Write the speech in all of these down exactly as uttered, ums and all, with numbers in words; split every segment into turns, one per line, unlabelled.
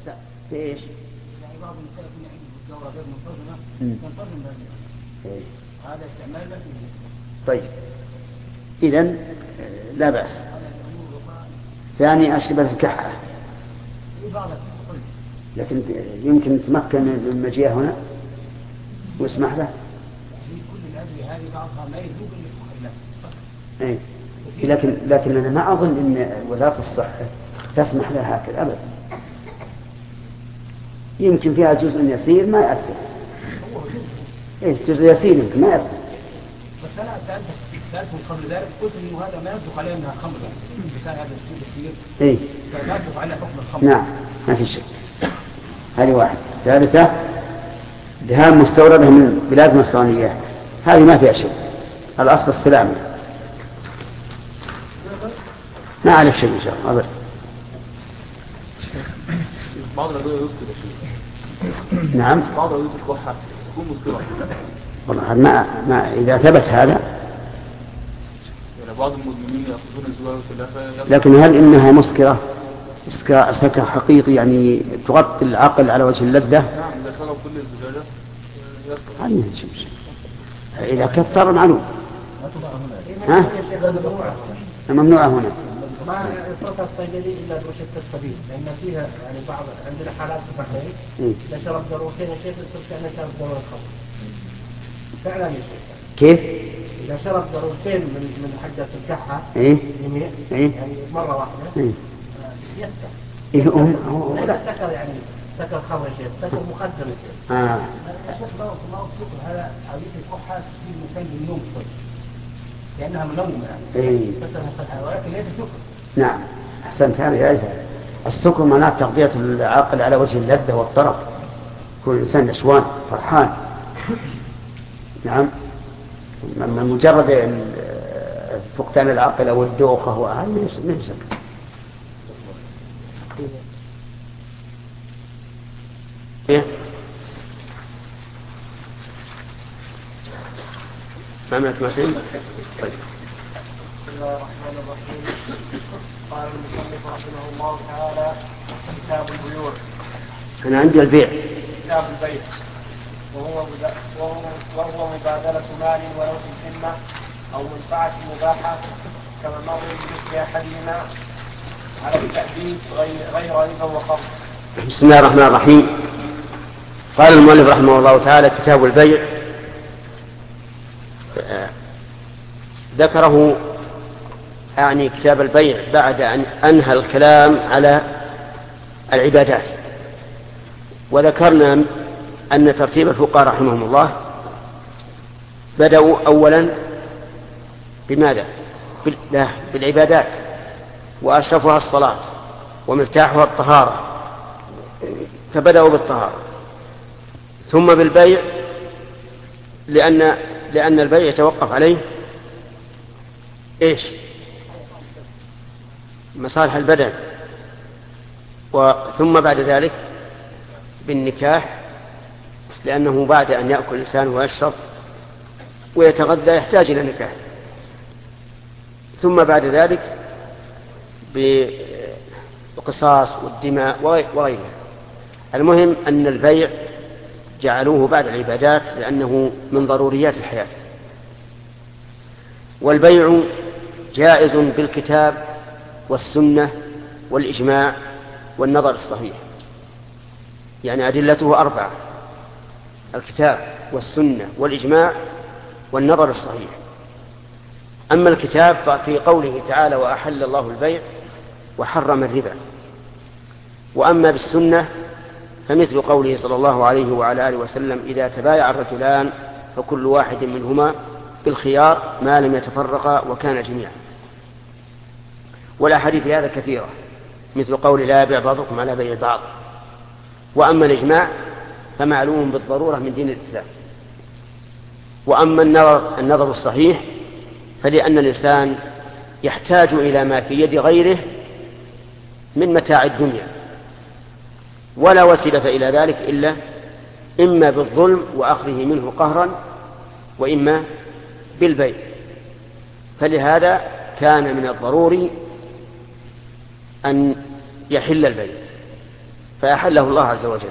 في إيش؟
يعني بعض النساء يكون عنده الدورة غير منتظمة تنتظم بها هذا استعمال لا فيه.
طيب إذن لا بأس. ثاني أشربة الكحة، لكن يمكن تمكن من مجيئه هنا واسمح له.
كل الأدوية هذه بعضها ما يذوب إلا في
إيه. لكن لكن أنا ما أظن أن وزارة الصحة تسمح لها هكذا أبدا. يمكن فيها جزء يسير ما يأثر. إيه جزء يسير يمكن ما يأثر.
بس أنا سألتهم قبل ذلك قلت إنه هذا ما يصدق عليه أنها خمر، مثال هذا الشيء يسير.
إيه.
فما يصدق عليه حكم الخمر.
نعم ما في شيء. هذه واحد. ثالثة دهان مستوردة من بلاد نصرانية، هذه ما فيها شيء، الأصل السلامي ما عليك شيء إن شاء الله أبدا.
بعض الأدوية يسكت شيء.
نعم
بعض الأدوية الكحة تكون مسكرة.
والله ما ما إذا ثبت هذا.
يعني بعض المدمنين يأخذون الزواج والخلافة.
لكن هل إنها مسكرة؟ مسكرة سكر حقيقي يعني تغطي العقل على وجه اللذة؟
نعم إذا كانوا كل الزجاجة يسكر.
هذه شيء. إذا كثر معلوم. ها؟ ممنوعة هنا.
ما يصرفها الصيدلي إلا بروشتة الطبيب، لأن فيها يعني بعض عندنا حالات صحية إذا شرب ضرورتين يا شيخ يصير كأنه شرب ضرورة خمر. فعلا يا شيخ.
كيف؟
إذا شرب ضرورتين من من حدة الكحة
إيه؟
يمين
إيه؟
يعني مرة واحدة
إيه؟
يسكر.
إيه هو
لا سكر يعني سكر خمر يا شيخ، سكر مخدر يا شيخ.
آه.
الشيخ ضرورة الله السكر هذا عملية الكحة تصير مسمى النوم طيب. لأنها منومة يعني.
إيه.
ولكن ليس سكر.
نعم أحسنت. هذه السكر معناه تغذية العقل على وجه اللذة والطرف، يكون الإنسان نشوان فرحان. نعم من مجرد فقدان العقل أو الدوخة وهذا من سكر. إيه؟ ما مات ماشين؟ طيب.
بسم الله الرحمن الرحيم. قال المصنف رحمه الله تعالى: كتاب البيوع.
أنا عندي البيع.
كتاب البيع وهو وهو مبادلة مال ولو في الذمة أو منفعة مباحة كما مر بمثل أحدهما على التأديب غير ربا وقرض.
بسم الله الرحمن الرحيم. قال المؤلف رحمه الله تعالى: كتاب البيع. ذكره يعني كتاب البيع بعد أن أنهى الكلام على العبادات، وذكرنا أن ترتيب الفقهاء رحمهم الله بدأوا أولا بماذا؟ بالعبادات، وأشرفها الصلاة ومفتاحها الطهارة، فبدأوا بالطهارة، ثم بالبيع لأن لأن البيع يتوقف عليه إيش؟ مصالح البدن، ثم بعد ذلك بالنكاح لأنه بعد أن يأكل الإنسان ويشرب ويتغذى يحتاج إلى نكاح، ثم بعد ذلك بالقصاص والدماء وغيرها. المهم أن البيع جعلوه بعد العبادات لأنه من ضروريات الحياة. والبيع جائز بالكتاب والسنة والإجماع والنظر الصحيح، يعني أدلته أربعة: الكتاب والسنة والإجماع والنظر الصحيح. أما الكتاب ففي قوله تعالى: وأحل الله البيع وحرم الربا. وأما بالسنة فمثل قوله صلى الله عليه وعلى آله وسلم: إذا تبايع الرجلان فكل واحد منهما بالخيار ما لم يتفرقا وكان جميعا. والأحاديث هذا كثيرة، مثل قول: لا يبيع بعضكم على بيع بعض. وأما الإجماع فمعلوم بالضرورة من دين الإسلام. وأما النظر, النظر الصحيح فلأن الإنسان يحتاج إلى ما في يد غيره من متاع الدنيا، ولا وسيلة إلى ذلك إلا إما بالظلم وأخذه منه قهرا، وإما بالبيع. فلهذا كان من الضروري أن يحل البيع. فأحله الله عز وجل.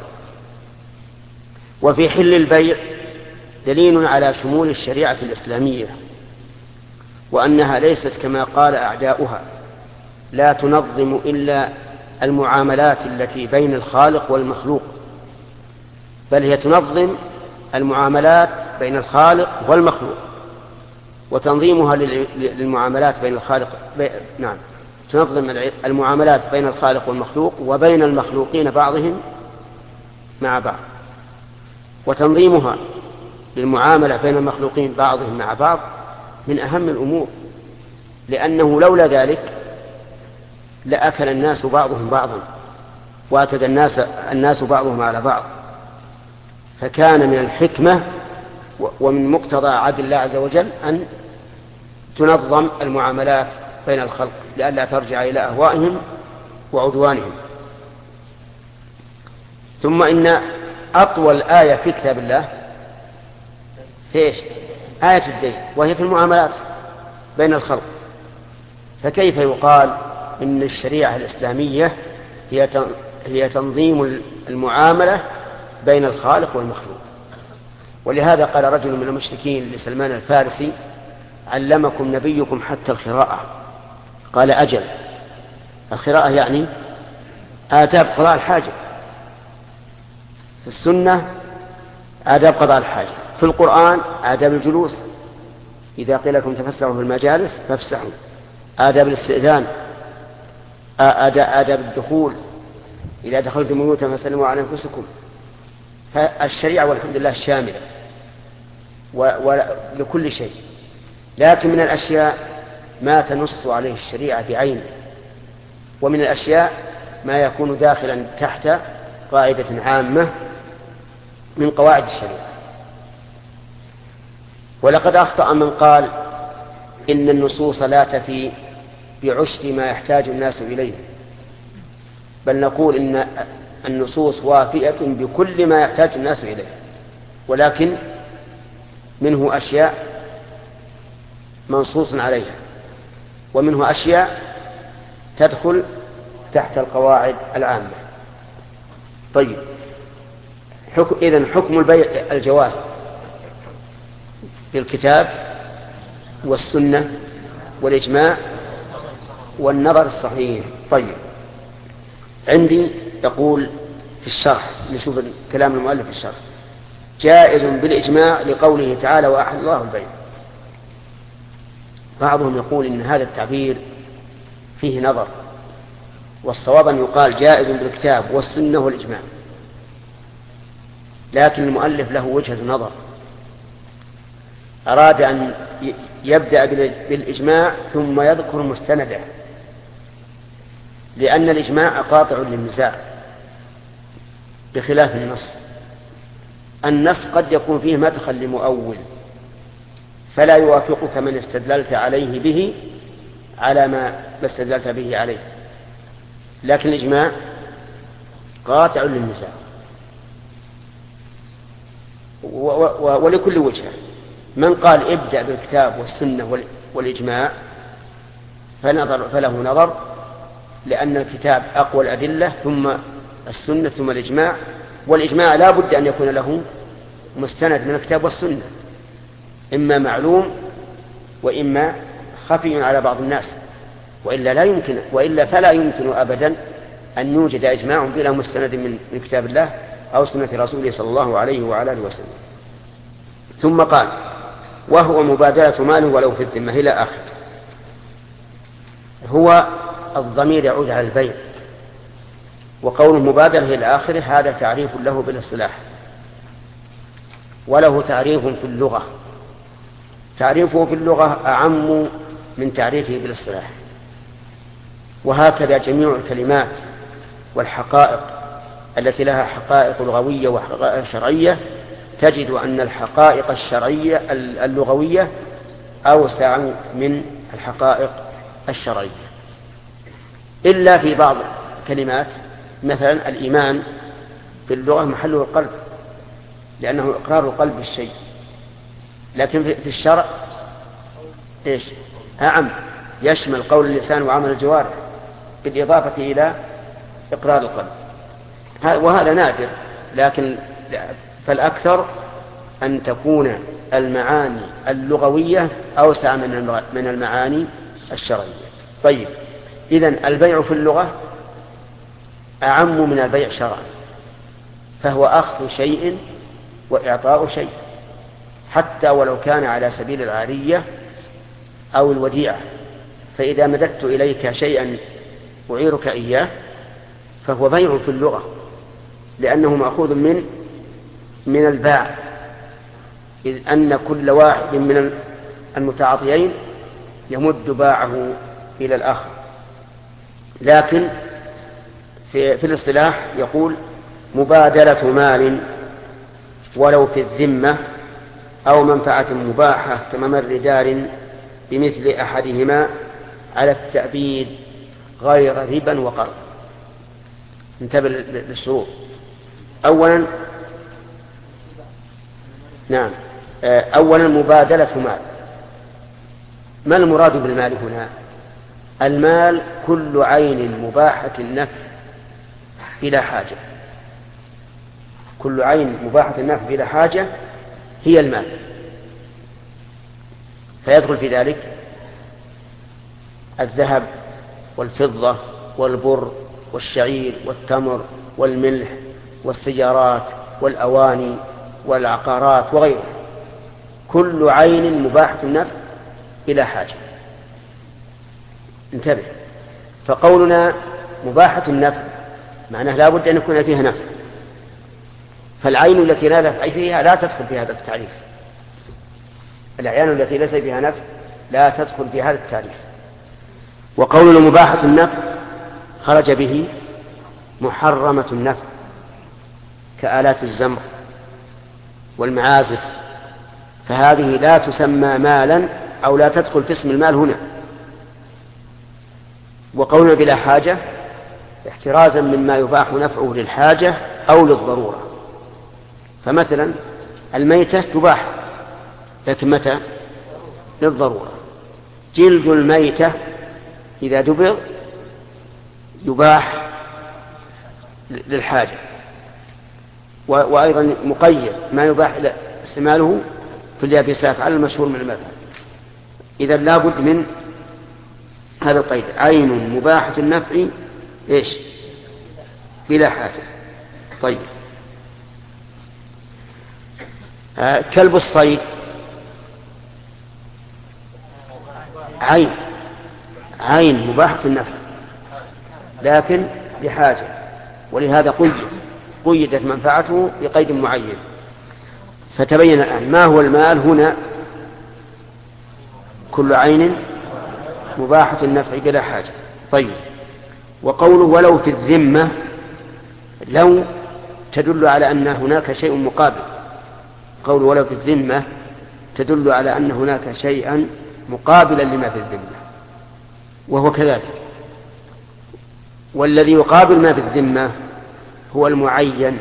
وفي حل البيع دليل على شمول الشريعة الإسلامية، وأنها ليست كما قال أعداؤها لا تنظم إلا المعاملات التي بين الخالق والمخلوق، بل هي تنظم المعاملات بين الخالق والمخلوق. وتنظيمها للمعاملات بين الخالق بي... نعم تنظم المعاملات بين الخالق والمخلوق وبين المخلوقين بعضهم مع بعض، وتنظيمها للمعاملة بين المخلوقين بعضهم مع بعض من أهم الأمور، لأنه لولا ذلك لأكل الناس بعضهم بعضا وأتد الناس, الناس بعضهم على بعض. فكان من الحكمة ومن مقتضى عدل الله عز وجل أن تنظم المعاملات بين الخلق لئلا ترجع إلى أهوائهم وعدوانهم. ثم إن أطول آية في كتاب الله إيش؟ آية الدين، وهي في المعاملات بين الخلق. فكيف يقال إن الشريعة الإسلامية هي تنظيم المعاملة بين الخالق والمخلوق؟ ولهذا قال رجل من المشركين لسلمان الفارسي: علمكم نبيكم حتى القراءة. قال: أجل. القراءة يعني آداب قضاء الحاجة، في السنة آداب قضاء الحاجة، في القرآن آداب الجلوس، إذا قيل لكم تفسحوا في المجالس فافسحوا، آداب الاستئذان، آداب الدخول، إذا دخلتم بيوتا فسلموا على أنفسكم. فالشريعة والحمد لله شاملة ولكل شيء، لكن من الأشياء ما تنص عليه الشريعة بعينه، ومن الأشياء ما يكون داخلا تحت قاعدة عامة من قواعد الشريعة. ولقد أخطأ من قال إن النصوص لا تفي بعشر ما يحتاج الناس إليه، بل نقول إن النصوص وافية بكل ما يحتاج الناس إليه، ولكن منه أشياء منصوص عليها، ومنه أشياء تدخل تحت القواعد العامة. طيب، حكم إذن حكم البيع الجواز بالكتاب والسنة والإجماع والنظر الصحيح. طيب، عندي يقول في الشرح، نشوف كلام المؤلف في الشرح: جائز بالإجماع لقوله تعالى: وأحل الله البيع. بعضهم يقول إن هذا التعبير فيه نظر، والصواب أن يقال جائز بالكتاب والسنة والإجماع، لكن المؤلف له وجهة نظر، أراد أن يبدأ بالإجماع ثم يذكر مستنده، لأن الإجماع قاطع للنزاع بخلاف النص. النص قد يكون فيه مدخل لمؤول فلا يوافقك من استدللت عليه به على ما استدللت به عليه، لكن الإجماع قاطع للنزاع ولكل وجهة. من قال ابدأ بالكتاب والسنة والإجماع فنظر فله نظر، لأن الكتاب أقوى الأدلة ثم السنة ثم الإجماع، والإجماع لا بد أن يكون له مستند من الكتاب والسنة، إما معلوم وإما خفي على بعض الناس، وإلا لا يمكن وإلا فلا يمكن أبدا أن يوجد إجماع بلا مستند من كتاب الله أو سنة رسوله صلى الله عليه وعلى آله وسلم. ثم قال: وهو مبادلة مال ولو في الذمة إلى آخر. هو الضمير يعود على البيع، وقول مبادلة إلى آخره هذا تعريف له بالاصطلاح، وله تعريف في اللغة. تعريفه في اللغة أعم من تعريفه بالاصطلاح، وهكذا جميع الكلمات والحقائق التي لها حقائق لغوية وحقائق شرعية تجد أن الحقائق الشرعية اللغوية أوسع من الحقائق الشرعية، إلا في بعض الكلمات. مثلا الإيمان في اللغة محله القلب، لأنه إقرار القلب بالشيء، لكن في الشرع إيش؟ أعم، يشمل قول اللسان وعمل الجوارح بالإضافة إلى إقرار القلب. وهذا نادر، لكن فالأكثر أن تكون المعاني اللغوية أوسع من المعاني الشرعية. طيب، إذن البيع في اللغة أعم من البيع شرعا، فهو أخذ شيء وإعطاء شيء، حتى ولو كان على سبيل العارية أو الوديعة. فإذا مددت إليك شيئا أعيرك إياه فهو بيع في اللغة، لأنه مأخوذ من من الباع، إذ أن كل واحد من المتعاطيين يمد باعه إلى الآخر. لكن في, في الاصطلاح يقول مبادلة مال ولو في الذمة أو منفعة مباحة كممر دار بمثل أحدهما على التأبيد غير ربا وقرض. انتبه للشروط. أولا نعم أولا مبادلة مال. ما المراد بالمال هنا؟ المال كل عين مباحة النفع بلا حاجة، كل عين مباحة النفع بلا حاجة هي المال، فيدخل في ذلك الذهب والفضة والبر والشعير والتمر والملح والسيارات والأواني والعقارات وغيرها، كل عين مباحة النفع بلا حاجة. انتبه، فقولنا مباحة النفع معناه لا بد أن يكون فيها نفع، فالعين التي لا نفع فيها لا تدخل في هذا التعريف، الأعيان التي ليس فيها نفع لا تدخل في هذا التعريف. وقولنا مباحة النفع خرج به محرمة النفع كآلات الزمر والمعازف، فهذه لا تسمى مالا أو لا تدخل في اسم المال هنا. وقولنا بلا حاجة احترازا مما يباح نفعه للحاجة أو للضرورة. فمثلا الميتة تباح لكن متى؟ للضرورة. جلد الميتة إذا دبر يباح للحاجة. وأيضا مقيد ما يباح استعماله في اليابسات على المشهور من المذهب. إذا لابد من هذا القيد، عين مباحة النفع إيش؟ بلا حاجة. طيب، آه كلب الصيد عين عين مباحة النفع لكن بحاجة، ولهذا قيد قيدت منفعته بقيد معين. فتبين الآن ما هو المال هنا؟ كل عين مباحة النفع بلا حاجة. طيب، وقوله ولو في الذمة، لو تدل على أن هناك شيء مقابل. قوله ولو في الذمة تدل على أن هناك شيئا مقابلا لما في الذمة، وهو كذلك. والذي يقابل ما في الذمة هو المعين،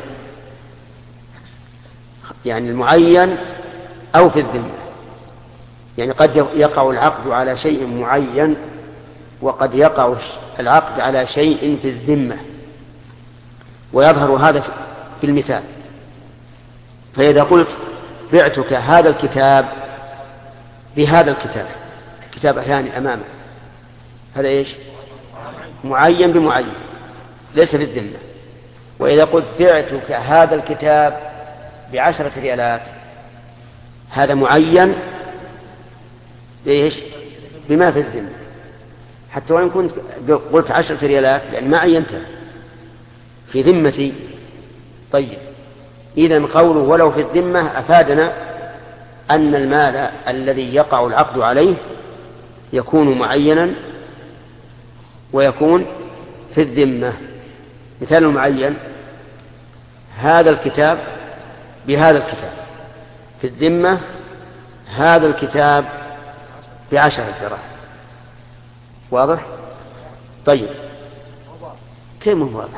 يعني المعين أو في الذمة. يعني قد يقع العقد على شيء معين وقد يقع العقد على شيء في الذمة، ويظهر هذا في المثال. فإذا قلت بعتك هذا الكتاب بهذا الكتاب، كتاب ثاني أمامك، هذا إيش؟ معين بمعين ليس في الذمة. وإذا قلت بعتك هذا الكتاب بعشرة ريالات، هذا معين بإيش؟ بما في الذمة، حتى وإن كنت قلت عشرة ريالات لأن ما عينتها في ذمتي. طيب، إذن قوله ولو في الذمة أفادنا أن المال الذي يقع العقد عليه يكون معينا ويكون في الذمة. مثال معين: هذا الكتاب بهذا الكتاب، في الذمة هذا الكتاب بعشرة دراهم. واضح؟ طيب، كيف هو واضح؟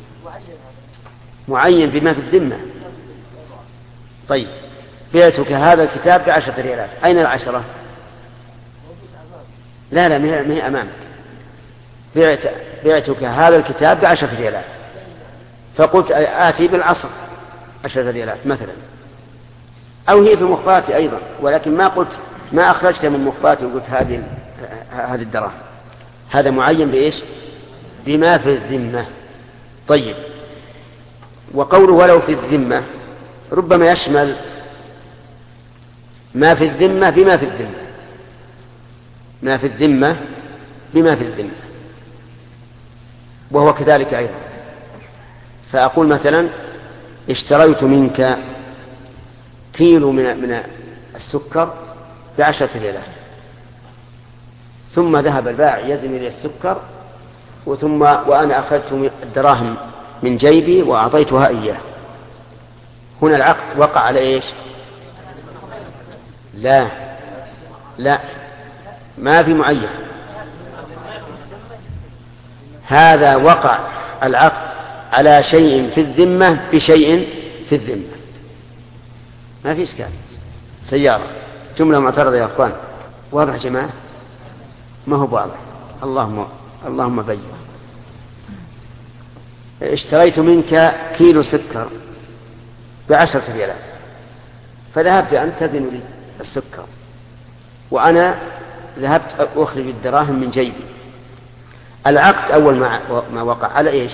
معين بما في الذمة. طيب، بعتك هذا الكتاب بعشرة ريالات، أين العشرة؟ لا لا ما هي أمامك. بعت بعتك هذا الكتاب بعشرة ريالات، فقلت آتي بالعصر عشرة ريالات مثلا، أو هي في مخباتي أيضا، ولكن ما قلت ما أخرجت من مخباتي وقلت هذه هذه الدراهم. هذا معين بإيش؟ بما في الذمة. طيب، وقوله ولو في الذمة ربما يشمل ما في الذمة بما في الذمة، ما في الذمة بما في الذمة، وهو كذلك أيضا. فأقول مثلا اشتريت منك كيلو من من السكر بعشرة ريالات، ثم ذهب البائع يزن لي السكر، وثم وأنا أخذت الدراهم من جيبي وأعطيتها إياه. هنا العقد وقع على إيش؟ لا لا ما في معين. هذا وقع العقد على شيء في الذمة بشيء في الذمة، ما في إشكال. سيارة جملة معترضة يا أخوان، واضح يا جماعة؟ ما هو واضح؟ اللهم اللهم بين. اشتريت منك كيلو سكر بعشرة ريالات، فذهبت أنت تزن لي السكر، وأنا ذهبت أخرج الدراهم من جيبي. العقد أول ما وقع على إيش؟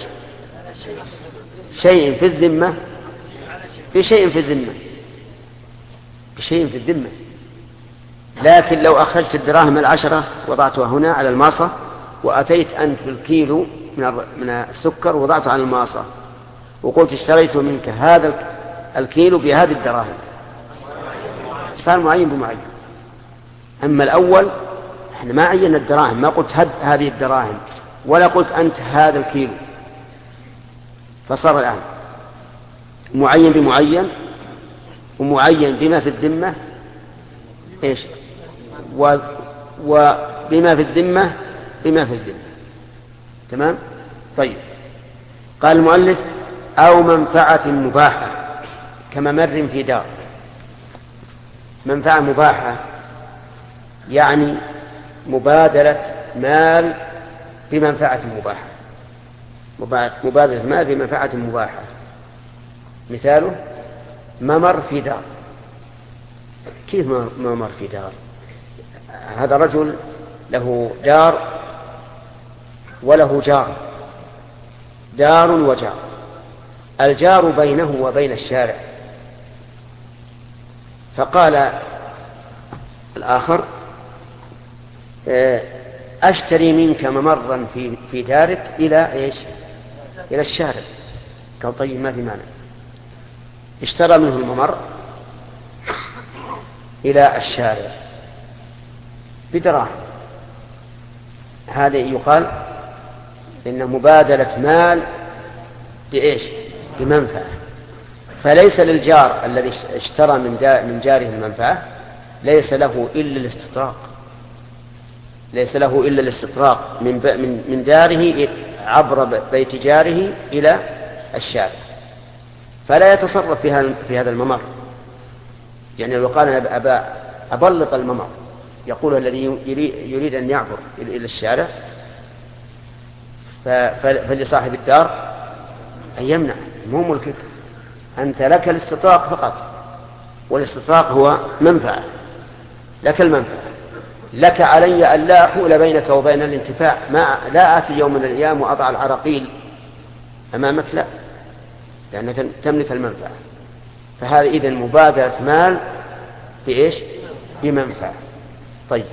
شيء في الذمة بشيء في الذمة بشيء في الذمة. لكن لو أخرجت الدراهم العشرة وضعتها هنا على الماصة، وأتيت أنت بالكيلو من السكر وضعته على الماصة، وقلت اشتريت منك هذا الكيلو بهذه الدراهم، صار معين بمعين. أما الأول احنا ما عينا الدراهم، ما قلت هد هذه الدراهم ولا قلت أنت هذا الكيلو، فصار الآن معين بمعين، ومعين بما في الذمة إيش، و... وبما في الذمة بما في الذمة. تمام؟ طيب، قال المؤلف أو منفعة مباحة كممر في دار. منفعة مباحة يعني مبادلة مال بمنفعة مباحة، مبادلة مال بمنفعة مباحة. مثاله ممر في دار. كيف ممر في دار؟ هذا رجل له دار وله جار، دار وجار. الجار بينه وبين الشارع، فقال الآخر أشتري منك ممرا في في دارك إلى إيش؟ إلى الشارع. قال طيب ما في مانع. اشترى منه الممر إلى الشارع بدراهم. هذا يقال إن مبادلة مال بإيش؟ بمنفعة. فليس للجار الذي اشترى من من جاره المنفعة ليس له إلا الاستطراق، ليس له إلا الاستطراق من من من داره عبر بيت جاره إلى الشارع، فلا يتصرف في هذا في هذا الممر. يعني لو قال أنا أبا أبلط الممر، يقول الذي يريد أن يعبر إلى الشارع فلصاحب الدار أن يمنع، مو ملكك أنت، لك الاستطراق فقط، والاستطراق هو منفعة، لك المنفعة. لك علي أن لا أحول بينك وبين الانتفاع، ما لا آتي يوم من الأيام وأضع العراقيل أمامك، لا، لأنك تملك المنفعة. فهذا إذن مبادلة مال بإيش؟ بمنفعة. طيب،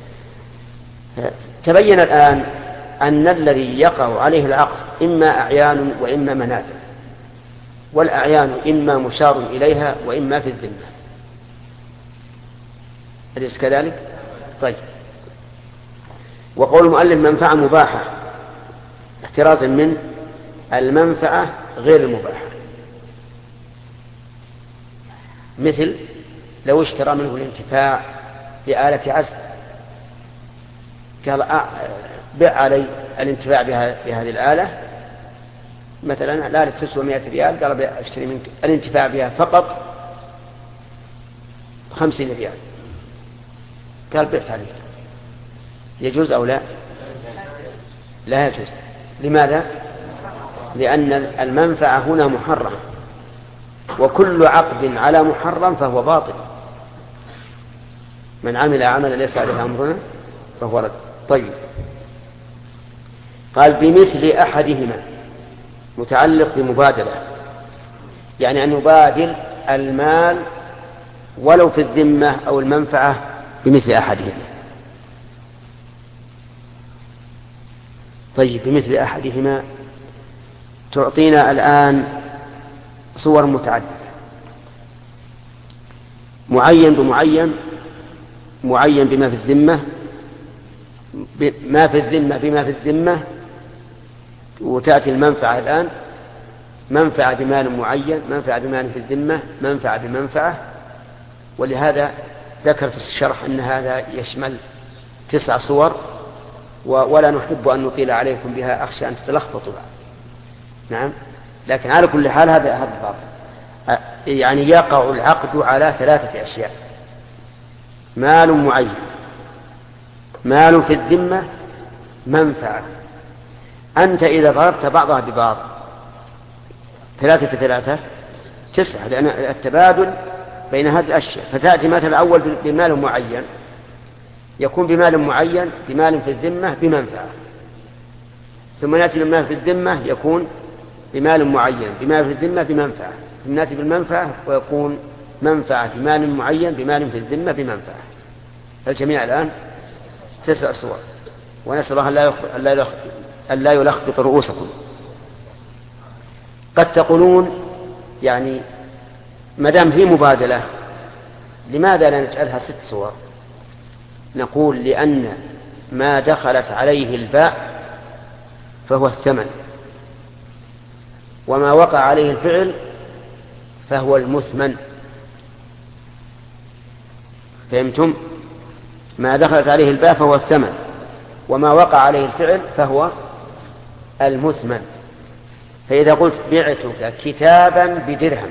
تبين الآن أن الذي يقع عليه العقد إما أعيان وإما منافع، والأعيان إما مشار إليها وإما في الذمة. أليس كذلك؟ طيب، وقول المؤلف منفعة مباحة احترازا من المنفعة غير المباحة. مثل لو اشترى منه الانتفاع بآلة عزل، قال بع علي الانتفاع بهذه الآلة مثلا، الآلة تسوى مئة ريال، قال اشتري منك الانتفاع بها فقط خمسين ريال، قال بعت عليك. يجوز أو لا؟ لا يجوز. لماذا؟ لأن المنفعة هنا محرمة، وكل عقد على محرم فهو باطل. من عمل عملا ليس عليه أمرنا فهو رد. طيب، قال بمثل أحدهما، متعلق بمبادلة، يعني أن يبادل المال ولو في الذمة أو المنفعة بمثل أحدهما. طيب، بمثل أحدهما تعطينا الآن صور متعددة، معين بمعين، معين بما في الذمة، ما في الذمة بما في الذمة، وتأتي المنفعة الآن، منفعة بمال معين، منفعة بمال في الذمة، منفعة بمنفعة. ولهذا ذكر في الشرح أن هذا يشمل تسع صور، ولا نحب أن نطيل عليكم بها، أخشى أن تتلخبطوا. نعم، لكن على كل حال هذا هذا الضابط، يعني يقع العقد على ثلاثة أشياء: مال معين، مال في الذمة، منفعة. أنت إذا ضربت بعضها ببعض، ثلاثة في ثلاثة تسعة، لأن التبادل بين هذه الأشياء. فتأتي مثل الأول بمال معين، يكون بمال معين بمال في الذمة بمنفعة، ثم نأتي بالمال في الذمة يكون بمال معين بمال في الذمة بمنفعة، ثم نأتي بالمنفعة ويكون منفعة بمال معين بمال في الذمة بمنفعة. فالجميع الآن تسع صور، ونسأل الله أن لا يلخبط رؤوسكم. قد تقولون يعني مدام في مبادلة لماذا لا نجعلها ست صور؟ نقول لأن ما دخلت عليه الباء فهو الثمن، وما وقع عليه الفعل فهو المثمن. فهمتم؟ ما دخلت عليه الباء فهو الثمن، وما وقع عليه الفعل فهو المثمن. فإذا قلت بعتك كتابا بدرهم،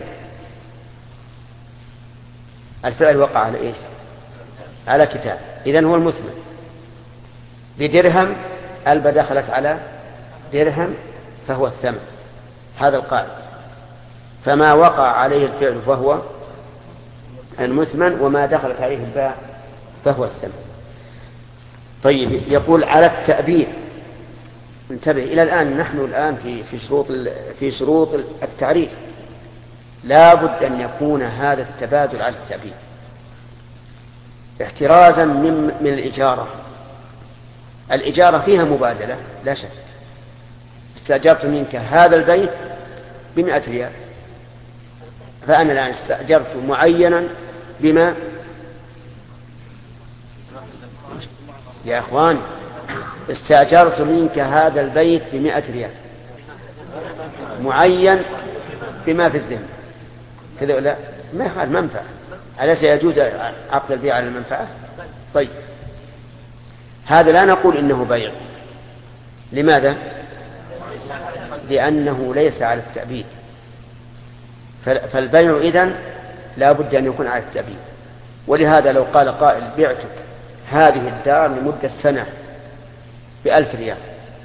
الفعل وقع على إيش؟ على كتاب، إذن هو المثمن. بدرهم البا دخلت على درهم فهو الثمن، هذا القائل. فما وقع عليه الفعل فهو المثمن، وما دخلت عليه الباء فهو الثمن. طيب، يقول على التأبيد. انتبه، إلى الآن نحن الآن في في شروط في شروط التعريف، لا بد أن يكون هذا التبادل على التأبيد احترازا من من الإجارة. الإجارة فيها مبادلة لا شك. استأجرت منك هذا البيت بمئة ريال، فأنا الآن استأجرت معينا بما يا أخوان استأجرت منك هذا البيت بمئة ريال معين بما في الذمة كذا ولا ما يخالف منفعة، أليس يجوز عقد البيع على المنفعة؟ طيب، هذا لا نقول إنه بيع. لماذا؟ لأنه ليس على التأبيد. فالبيع إذن لا بد أن يكون على التأبيد. ولهذا لو قال قائل بعتك هذه الدار لمدة سنة بألف ريال،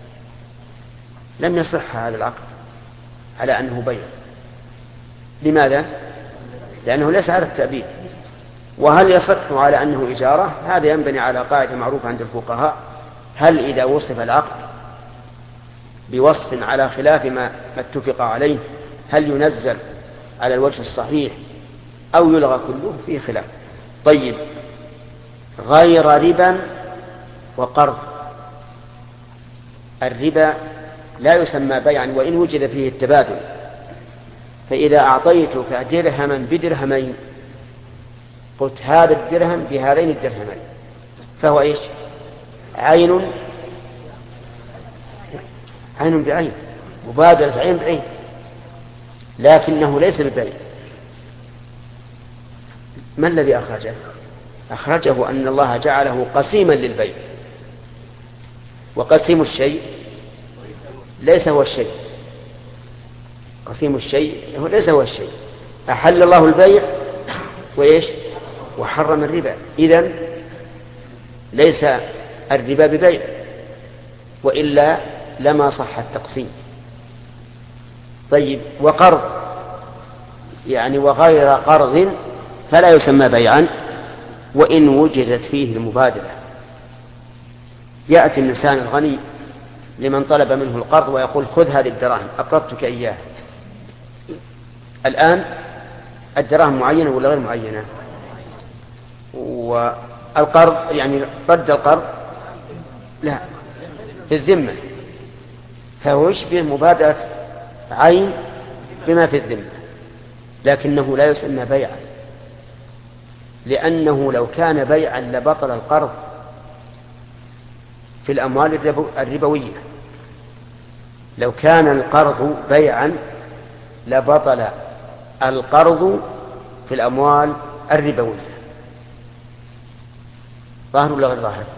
لم يصح هذا العقد على أنه بيع. لماذا؟ لأنه ليس على التأبيد. وهل يصح على أنه إجارة؟ هذا ينبني على قاعدة معروفة عند الفقهاء: هل إذا وصف العقد بوصف على خلاف ما اتفق عليه هل ينزل على الوجه الصحيح أو يلغى كله؟ فيه خلاف. طيب، غير ربا وقرض. الربا لا يسمى بيعا وإن وجد فيه التبادل. فإذا أعطيتك درهما بدرهمين، قلت هذا الدرهم بهذين الدرهمين، فهو إيش؟ عين عين بعين، مبادلة عين بعين، لكنه ليس ببيع. ما الذي أخرجه؟ أخرجه أن الله جعله قسيما للبيع، وقسيم الشيء ليس هو الشيء. قسيم الشيء ليس هو الشيء. أحل الله البيع وإيش؟ وحرم الربا. إذن ليس الربا ببيع، وإلا لما صح التقسيم. طيب، وقرض يعني وغير قرض فلا يسمى بيعا وإن وجدت فيه المبادرة. يأتي الإنسان الغني لمن طلب منه القرض ويقول خذ هذه الدراهم أقرضتك إياها. الآن الدراهم معينة ولا غير معينة؟ والقرض يعني رد القرض لا في الذمة، فهو يشبه مبادرة عين بما في الذمة، لكنه لا يسمى بيعا، لأنه لو كان بيعا لبطل القرض في الأموال الربوية. لو كان القرض بيعا لبطل القرض في الأموال الربوية. ظاهر ولا غير ظاهر؟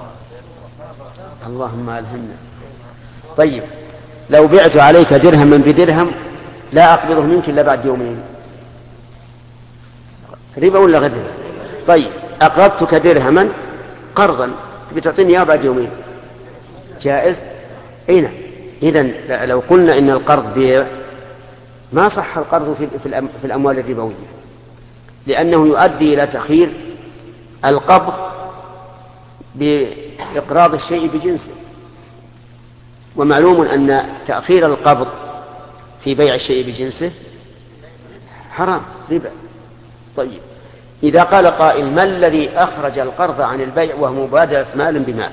اللهم ألهمنا. طيب، لو بعت عليك درهما بدرهم لا أقبضه منك إلا بعد يومين، ربا ولا غير ربا؟ طيب، أقرضتك درهما قرضا بتعطيني إياه بعد يومين، جائز؟ أين؟ إذن لو قلنا إن القرض بيع ما صح القرض في الأموال الربوية، لأنه يؤدي إلى تأخير القبض بإقراض الشيء بجنسه، ومعلوم أن تأخير القبض في بيع الشيء بجنسه حرام ربا. طيب، إذا قال قائل ما الذي أخرج القرض عن البيع وهو مبادلة مال بمال؟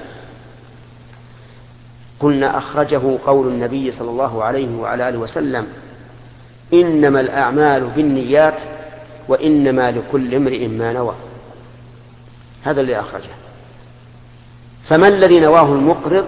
قلنا أخرجه قول النبي صلى الله عليه وعلى آله وسلم إنما الأعمال بالنيات وإنما لكل امرئ ما نوى. هذا اللي أخرجه. فما الذي نواه المقرض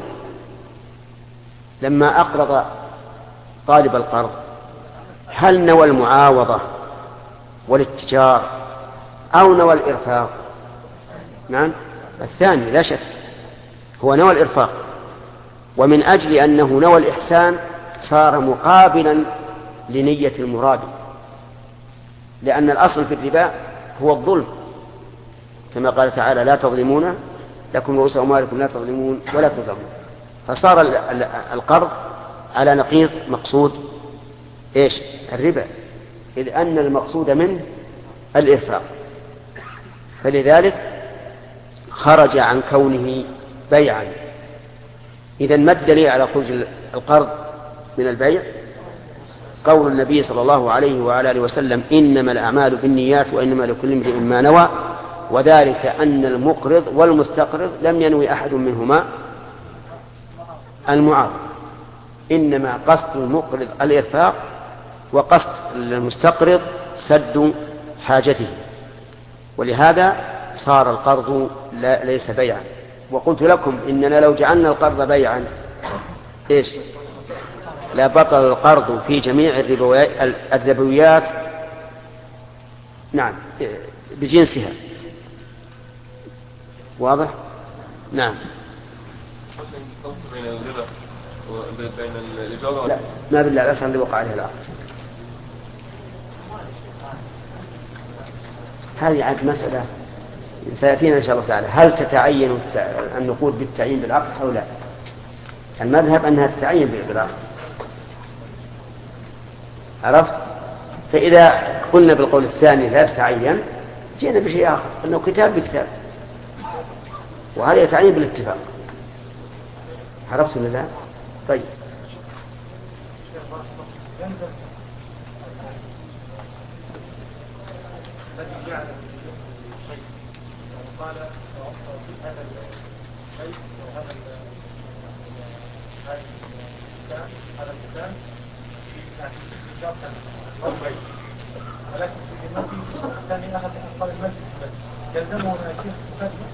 لما أقرض طالب القرض؟ هل نوى المعاوضة والاتجار أو نوى الإرفاق؟ نعم، الثاني لا شك، هو نوى الإرفاق، ومن أجل أنه نوى الإحسان صار مقابلا لنية المراد، لأن الأصل في الربا هو الظلم، كما قال تعالى لا تظلمون لكم رؤوس أموالكم لا تظلمون ولا تظلمون. فصار القرض على نقيض مقصود إيش؟ الربا، إذ أن المقصود منه الإرفاق، فلذلك خرج عن كونه بيعا. إذن ما الدليل على خروج القرض من البيع؟ قول النبي صلى الله عليه وعلى آله وسلم إنما الأعمال بالنيات وإنما لكل امرئ ما نوى، وذلك أن المقرض والمستقرض لم ينوي أحد منهما المعاوضة، إنما قصد المقرض الإرفاق وقصد المستقرض سد حاجته، ولهذا صار القرض لا ليس بيعا. وقلت لكم إننا لو جعلنا القرض بيعا إيش؟ لا بطل القرض في جميع الربويات نعم بجنسها. واضح؟ نعم.
بين الربا وبين الإجارة؟
لا، ما بالله الأسهل اللي وقع عليه العقد. هذه عاد مسألة سيأتينا إن شاء الله تعالى، هل تتعين النقود بالتعيين بالعقد أو لا؟ المذهب أنها تتعين بالعقد، عرفت؟ فإذا قلنا بالقول الثاني لا تتعين جينا بشيء آخر، أنه كتاب بكتاب، وهذا يتعين بالاتفاق. عرفت ولا لا؟ طيب.
قال هذا الشيء وهذا هذا هذا المكان في إجابة البيت، ولكن في المسجد الثاني أحد أصحاب المسجد بس يلزمه يا شيخ مكتب،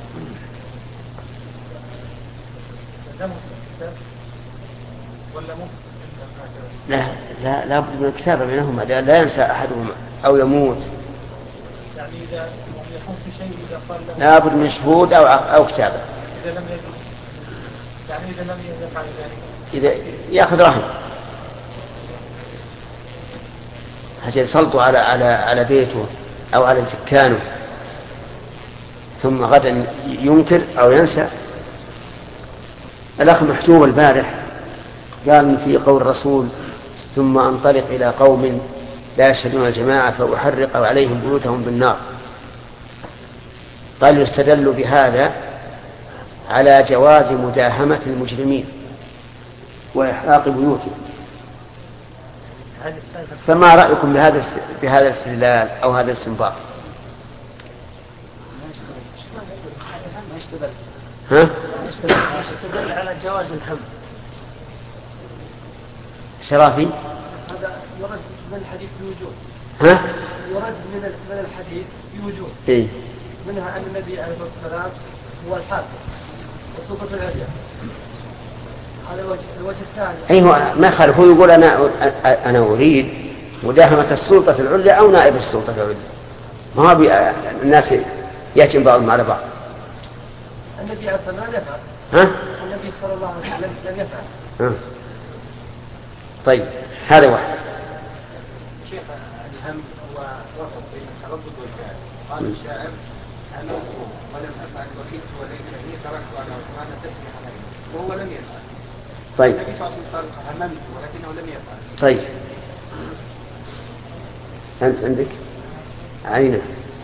يلزمه الكتاب ولا ممكن؟
لا لا لا بد من الكتابة بينهما، لا ينسى أحدهما أو يموت.
يعني إذا يكون في شيء إذا قال
لا بد من شهود أو أو كتابة.
إذا لم يجد، يعني إذا لم يفعل ذلك،
إذا يأخذ رهن، حتى يسلطوا على على على بيته أو على دكانه، ثم غدا ينكر أو ينسى. الأخ محجوب البارح قال في قول الرسول ثم أنطلق إلى قوم لا يشهدون الجماعة فأحرق عليهم بيوتهم بالنار. قال يستدل بهذا على جواز مداهمة المجرمين وإحراق بيوتهم. فما رأيكم بهذا بهذا الاستدلال أو هذا الاستنباط؟ ها؟
يستدل على جواز الهم.
شرافي؟
هذا يرد من الحديث بوجوه.
ها؟
يرد من من الحديث بوجوه.
إيه؟
منها أن النبي عليه الصلاة والسلام هو الحاكم والسلطة العليا. هذا الوجه، الوجه الثاني.
أيوة ما خالف، هو يقول أنا أنا أريد مداهمة السلطة العليا أو نائب السلطة العليا. ما هو الناس يأتي بعضهم على بعض.
النبي عليه الصلاة والسلام لم يفعل.
ها؟
النبي صلى الله عليه وسلم لم يفعل.
ها. طيب هذا واحد.
شيخ الهم هو وسط بين التردد والجهل. قال الشاعر هممت ولم افعل وكدت وليتني تركت على عثمان تسبح عليه وهو لم يفعل.
طيب.
النبي صلى الله عليه وسلم قال هممت ولكنه لم يفعل.
طيب. أنت عندك عينه.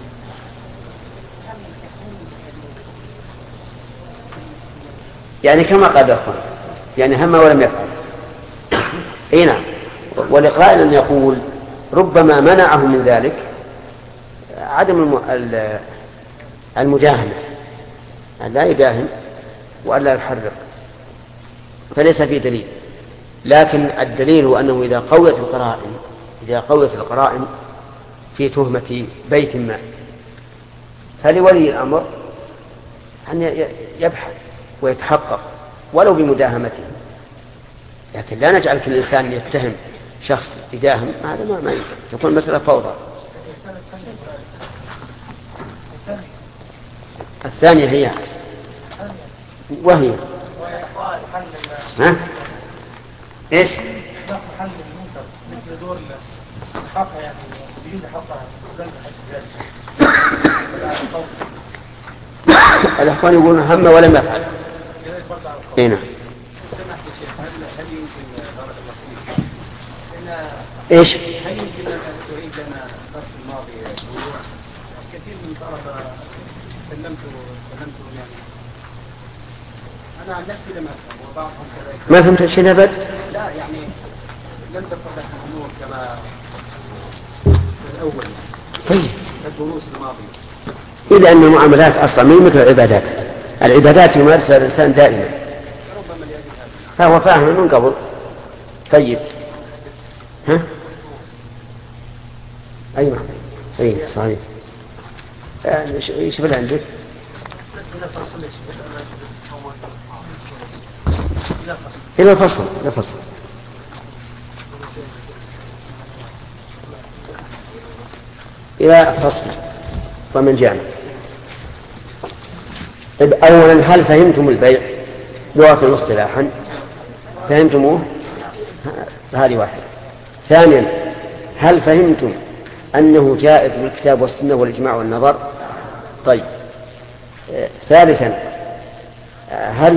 يعني كما قال أخوان يعني هم ولم يفعل. اي نعم. ولقائل يقول ربما منعه من ذلك عدم المداهمة، أن لا يداهم وأن لا يحرق، فليس فيه دليل. لكن الدليل هو أنه إذا قويت القرائن إذا قويت القرائن في تهمة بيت ما فلولي الأمر أن يبحث ويتحقق ولو بمداهمته، لكن لا نجعل كل إنسان يتهم شخص يداهم، هذا ما ما يمكن، تكون مسألة فوضى. الثانية هي وهي ها؟ إيش؟ الأخوان يقولون هم ولم يفعل. هنا إيش؟
هل يمكن أن تعيد لنا الدرس الماضي موضوع كثير من الطلبة سلمت سلمت يعني أنا عن نفسي لم أفهم وبعضهم كذلك.
ما فهمت شيء أبد؟
لا يعني لم تتضح الأمور كما الأول
طيب
الدروس الماضية.
إذا أن المعاملات أصلا من مثل العبادات، العبادات يمارسها الإنسان دائما فهو فاهم من قبل. طيب ها؟ أيوة أي صحيح. إيش بل عندك؟ إلى الفصل إلى الفصل إلى فصل ومن جامع. طيب أولا هل فهمتم البيع لغة واصطلاحا؟ فهمتموه؟ هذه واحدة. ثانيا هل فهمتم أنه جائز بالكتاب والسنة والإجماع والنظر؟ طيب آه. ثالثا آه. هل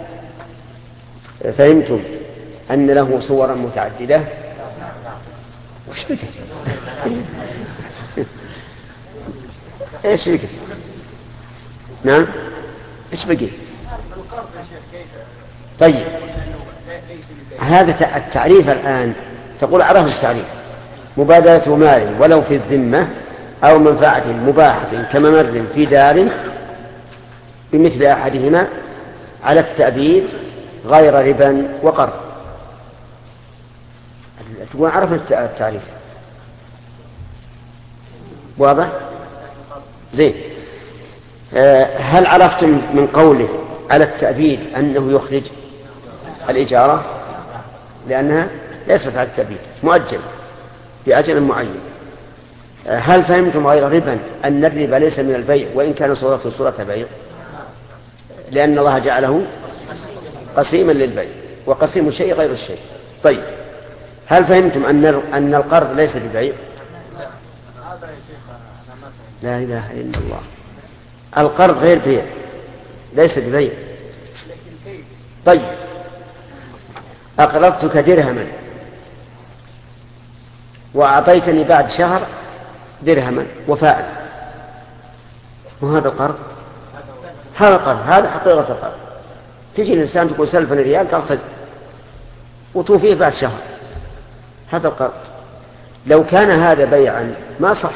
فهمتم أن له صورا متعددة؟ وش بك؟ ايش بك؟ نعم ايش بقي؟ طيب هذا التعريف الآن تقول عرف التعريف مبادلة مال ولو في الذمة أو منفعة مباحة كممر في دار بمثل أحدهما على التأبيد غير ربا وقرض. تقول عرفنا التعريف واضح؟ زين. هل عرفتم من قوله على التأبيد أنه يخرج الإجارة لأنها ليست على التأبيد مؤجل بأجل معين؟ هل فهمتم غير ربا أن الربا ليس من البيع وإن كان صورته صورة بيع لأن الله جعله قسيما للبيع وقسيم الشيء غير الشيء؟ طيب هل فهمتم أن أن القرض ليس ببيع؟ لا إله إلا الله. القرض غير بيع ليس ببيع. طيب أقرضتك درهما وأعطيتني بعد شهر درهما وفاء، وهذا القرض، هذا القرض، هذا حقيقة القرض. تجي الإنسان تقول سلفني ريال، قال خذ، وتوفيه بعد شهر، هذا القرض. لو كان هذا بيعا ما صح.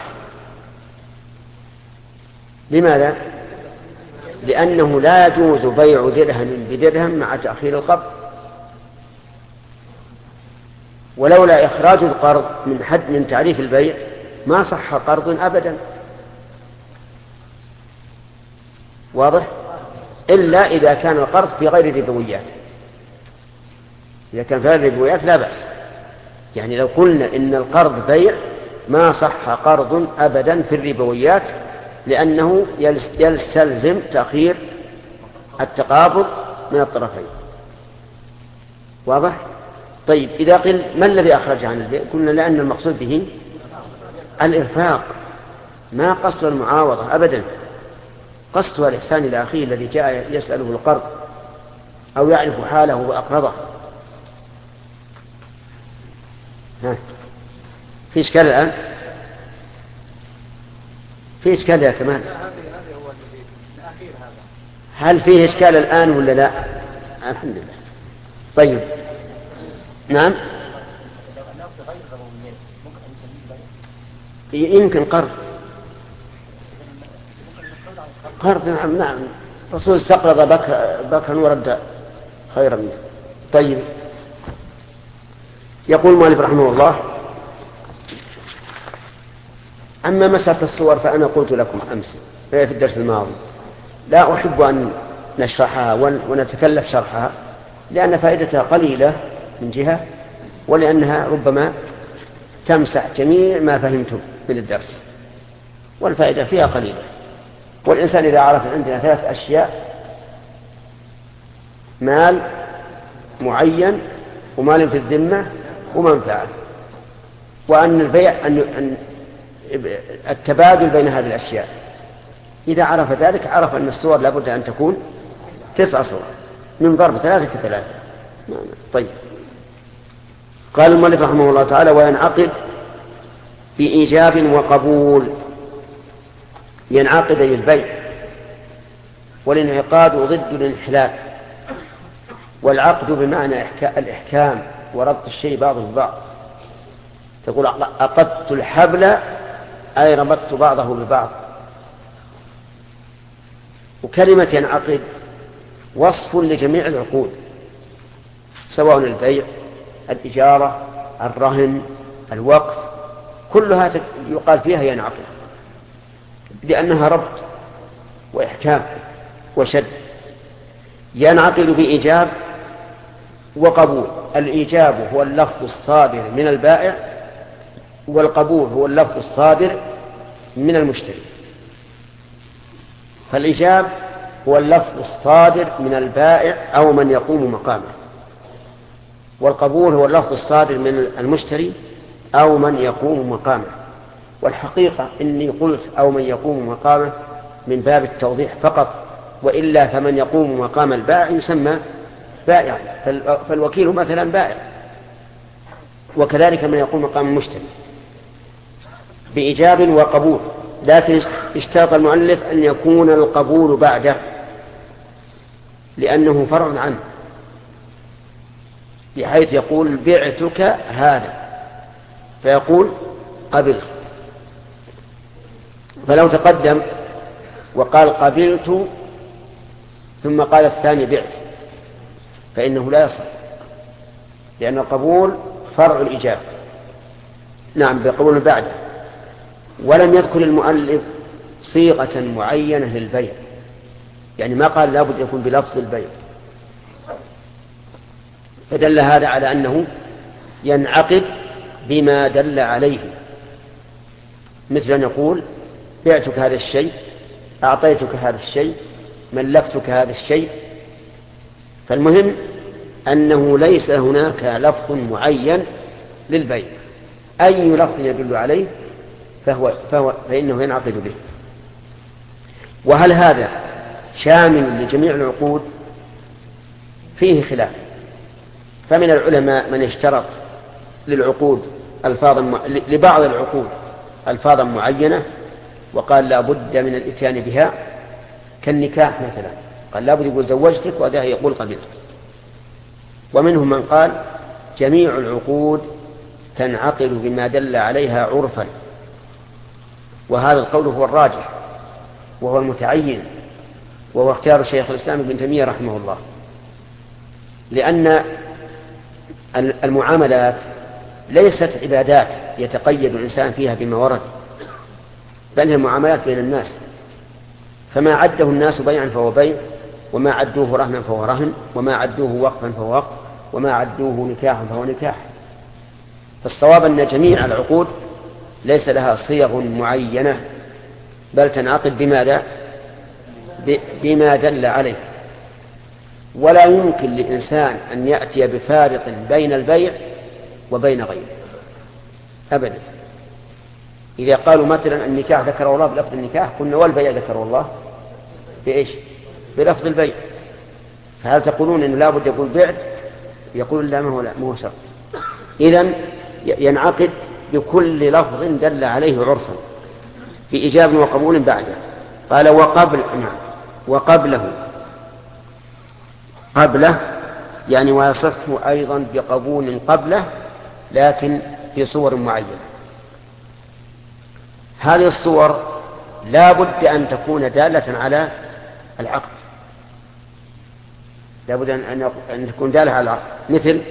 لماذا؟ لأنه لا يجوز بيع درهم بدرهم مع تأخير القبض، ولولا إخراج القرض من حد من تعريف البيع ما صح قرض أبدا. واضح؟ إلا إذا كان القرض في غير ربويات. إذا كان في غير ربويات لا بأس. يعني لو قلنا إن القرض بيع ما صح قرض أبدا في الربويات، لأنه يستلزم تأخير التقابض من الطرفين. واضح؟ طيب إذا قل ما الذي أخرج عن البيع؟ قلنا لأن المقصود به الإرفاق، ما قصد المعاوضة أبدا، قصدها الإحسان إلى أخيه الذي جاء يسأله القرض أو يعرف حاله وأقرضه. ها في إشكال الآن؟ في إشكال يا كمال؟ هل فيه إشكال الآن ولا لا؟ الحمد لله. طيب نعم، يمكن قرض قرض نعم نعم الرسول استقرض بكرا ورد خيرا منه. طيب يقول المؤلف رحمه الله: أما مسألة الصور فأنا قلت لكم أمس في الدرس الماضي لا أحب أن نشرحها ونتكلف شرحها، لأن فائدتها قليلة من جهة، ولأنها ربما تمسح جميع ما فهمته من الدرس، والفائدة فيها قليلة. والإنسان إذا عرف عندنا ثلاث أشياء: مال معين، ومال في الذمة، ومنفعة، وأن البيع أن التبادل بين هذه الأشياء، إذا عرف ذلك عرف أن الصور لابد أن تكون تسع صور من ضرب ثلاثة كثلاثة. طيب قال المؤلف رحمه الله تعالى: وينعقد بإيجاب وقبول. ينعقد البيع، والانعقاد ضد الانحلال، والعقد بمعنى الإحكام وربط الشيء بعضه ببعض. تقول عقدت الحبل أي ربطت بعضه ببعض. وكلمة ينعقد وصف لجميع العقود، سواء البيع، الإجارة، الرهن، الوقف، كلها يقال فيها ينعقد، لأنها ربط وإحكام وشد. ينعقد بإيجاب وقبول. الإيجاب هو اللفظ الصادر من البائع، والقبول هو اللفظ الصادر من المشتري. فالإيجاب هو اللفظ الصادر من البائع أو من يقوم مقامه، والقبول هو اللفظ الصادر من المشتري أو من يقوم مقامه. والحقيقة إني قلت أو من يقوم مقامه من باب التوضيح فقط، وإلا فمن يقوم مقام البائع يسمى بائع، فالوكيل مثلا بائع، وكذلك من يقوم مقام المشتري. بإيجاب وقبول، لكن اشترط المؤلف أن يكون القبول بعده، لأنه فرع عنه، بحيث يقول بعتك هذا فيقول قبلت. فلو تقدم وقال قبلت ثم قال الثاني بعت فإنه لا يصح، لأن القبول فرع الإجابة. نعم بقبول بعده. ولم يذكر المؤلف صيغة معينة للبيع، يعني ما قال لابد يكون بلفظ البيع، فدل هذا على أنه ينعقد بما دل عليه، مثل أن يقول بعتك هذا الشيء، أعطيتك هذا الشيء، ملكتك هذا الشيء. فالمهم أنه ليس هناك لفظ معين للبيع، أي لفظ يدل عليه فهو فهو فإنه ينعقد به. وهل هذا شامل لجميع العقود؟ فيه خلاف. فمن العلماء من اشترط للعقود ألفاظا م... لبعض العقود ألفاظا معينة وقال لا بد من الإتيان بها، كالنكاح مثلا قال لا بد يقول زوجتك وهذا يقول قبلت. ومنهم من قال جميع العقود تنعقد بما دل عليها عرفا، وهذا القول هو الراجح وهو المتعين، وهو اختيار شيخ الإسلام ابن تيمية رحمه الله، لأن المعاملات ليست عبادات يتقيد الإنسان فيها بما ورد، بل هي معاملات بين الناس، فما عده الناس بيعا فهو بيع، وما عدوه رهنا فهو رهن، وما عدوه وقفا فهو وقف، وما عدوه نكاحا فهو نكاح. فالصواب أن جميع العقود ليس لها صيغ معينة، بل تنعقد بماذا؟ بما دل عليه. ولا يمكن لإنسان أن يأتي بفارق بين البيع وبين غيره أبدا. إذا قالوا مثلا النكاح ذكره الله بلفظ النكاح، قلنا والبيع ذكره الله بإيش؟ بلفظ البيع. فهل تقولون إنه لا بد يقول بعت؟ يقول لا، ما هو لا ما هو شرط. إذن ينعقد بكل لفظ دل عليه عرفا بإجاب وقبول بعده. قال وقبل نعم وقبله، قبله يعني ويصح أيضا بقبول قبله لكن في صور معينة. هذه الصور لا بد أن تكون دالة على العقد، لا بد أن تكون دالة على العقد. مثل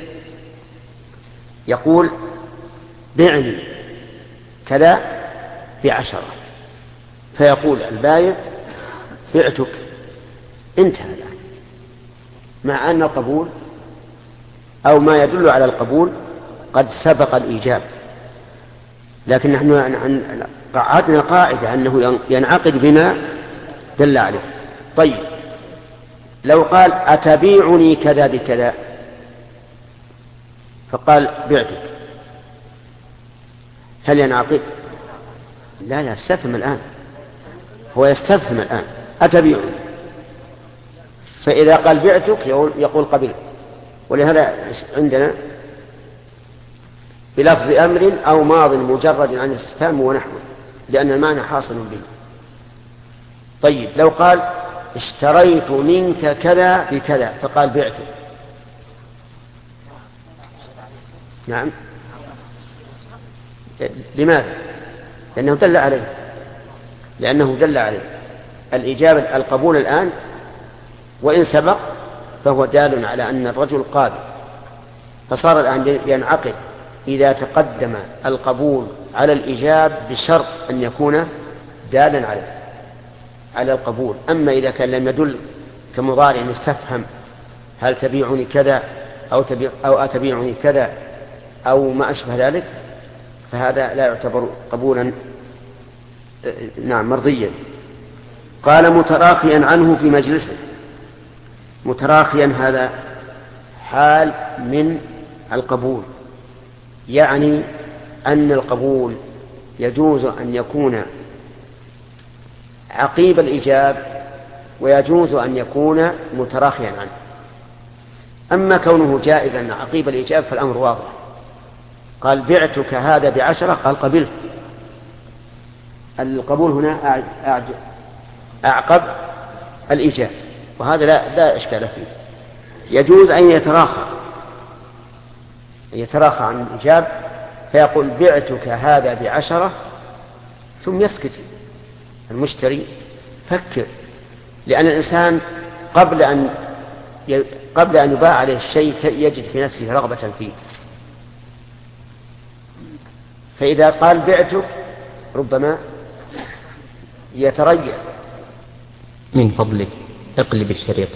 يقول بعني كذا بعشرة، فيقول البايع بعتك، انتهى الآن، مع أن القبول أو ما يدل على القبول قد سبق الإيجاب، لكن نحن قعدنا قاعدة أنه ينعقد بما دل عليه. طيب لو قال أتبيعني كذا بكذا، فقال بعتك، هل ينعقد؟ لا لا، استفهم الآن، هو يستفهم الآن أتبيعني، فإذا قال بعتك يقول قبل. ولهذا عندنا بلفظ أمر أو ماض مجرد عن الاستفهام ونحوه، لأن المعنى حاصل به. طيب لو قال اشتريت منك كذا بكذا، فقال بعتك، نعم، لماذا؟ لأنه دل عليه، لأنه دل عليه الإجابة القبول الآن، وإن سبق فهو دال على أن الرجل قابل. فصار الآن ينعقد إذا تقدم القبول على الإجاب بشرط أن يكون دالا عليه على القبول. أما إذا كان لم يدل كمضارع يستفهم هل تبيعني كذا أو, تبيع أو أتبيعني كذا أو ما أشبه ذلك، فهذا لا يعتبر قبولا نعم مرضيا. قال متراخيا عنه في مجلسه. متراخيا هذا حال من القبول، يعني أن القبول يجوز أن يكون عقيب الإجاب ويجوز أن يكون متراخيا عنه. أما كونه جائزا عقيب الإجاب فالأمر واضح. قال بعتك هذا بعشرة، قال قبلت. القبول هنا أعقب الإجاب، وهذا لا, لا إشكال فيه. يجوز أن يتراخى يتراخى عن الإجاب فيقول بعتك هذا بعشرة، ثم يسكت المشتري فكر، لأن الإنسان قبل أن قبل أن يباع عليه الشيء يجد في نفسه رغبة فيه، فإذا قال بعتك ربما يتريث.
من فضلك اقلب الشريط.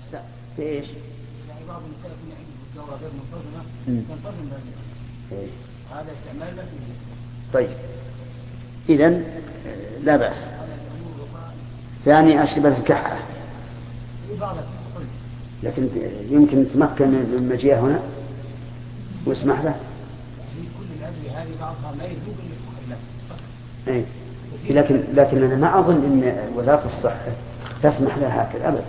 في إيش؟
يعني بعض النساء يكون عنده الدورة غير منتظمة
مم.
تنتظم بها
إيه.
هذا استعمال لا فيه.
طيب إذن لا بأس. ثاني أشربة الكحة، لكن يمكن يتمكن من مجيئه هنا ويسمح له.
كل الأدوية هذه بعضها ما يذوب إلا
إيه. لكن لكن أنا ما أظن أن وزارة الصحة تسمح لها هكذا أبدا.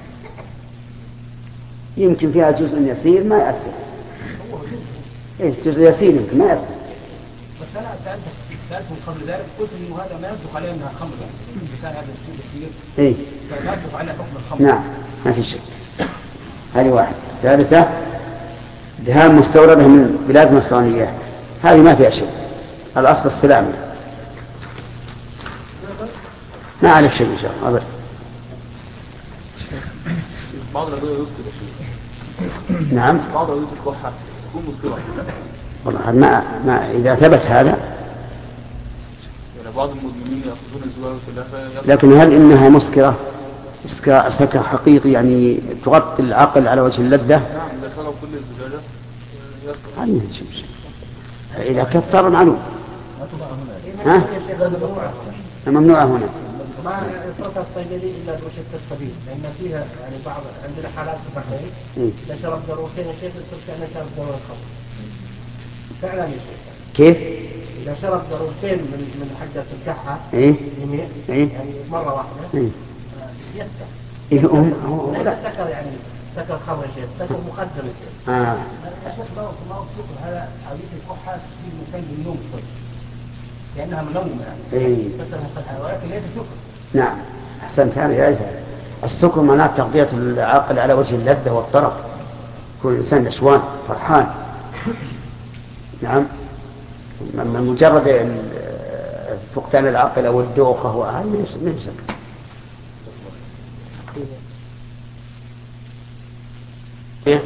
يمكن فيها جزء يسير ما يأثر. إيه جزء يسير يمكن ما يأثر.
بس أنا سألتك سألتهم قبل ذلك قلت إنه هذا ما يصدق عليه أنها خمر يعني مثال هذا الشيء يسير.
إيه.
فما يصدق عليه حكم الخمر.
نعم ما في شيء. هذه واحد. ثالثة دهان مستوردة من بلاد نصرانية، هذه ما فيها شيء، الأصل السلامي ما عليك شيء إن شاء الله أبدا.
بعض الأدوية يسكت يا شيخ.
نعم
بعض أدوية الكحة تكون مسكرة.
والله ما ما إذا ثبت هذا.
يعني بعض المدمنين يأخذون الزواج في
لكن هل إنها مسكرة سكر حقيقي يعني تغطي العقل على وجه اللذة؟
نعم إذا شرب كل الزجاجة يسكر.
هذه شيء إذا كثر معلوم. ها؟ ممنوعة هنا.
ما يصرفها الصيدلي إلا بروشتة الطبيب لأن فيها يعني بعض عندنا حالات صحية إذا شرب ضرورتين يا شيخ يصير كأنه شرب ضرورة خمر فعلا يا شيخ.
كيف؟
إذا شرب ضرورتين من من حدة الكحة
إيه؟
يمين
إيه؟
يعني مرة واحدة
إيه؟
يسكر.
إيه هو
لا سكر يعني سكر خمر يا شيخ سكر مقدم يا شيخ.
آه.
يا شيخ ضرورة ما هو السكر هذا عملية الكحة تصير مسبب النوم شوي. لأنها منومة يعني.
إيه.
ولكن ليس سكر.
نعم أحسنت. هذا يعرفها. السكر معناه تغذية العقل على وجه اللذة والطرف، كل إنسان نشوان فرحان. نعم من مجرد فقدان العقل أو الدوخة وهذا من سكر. إيه؟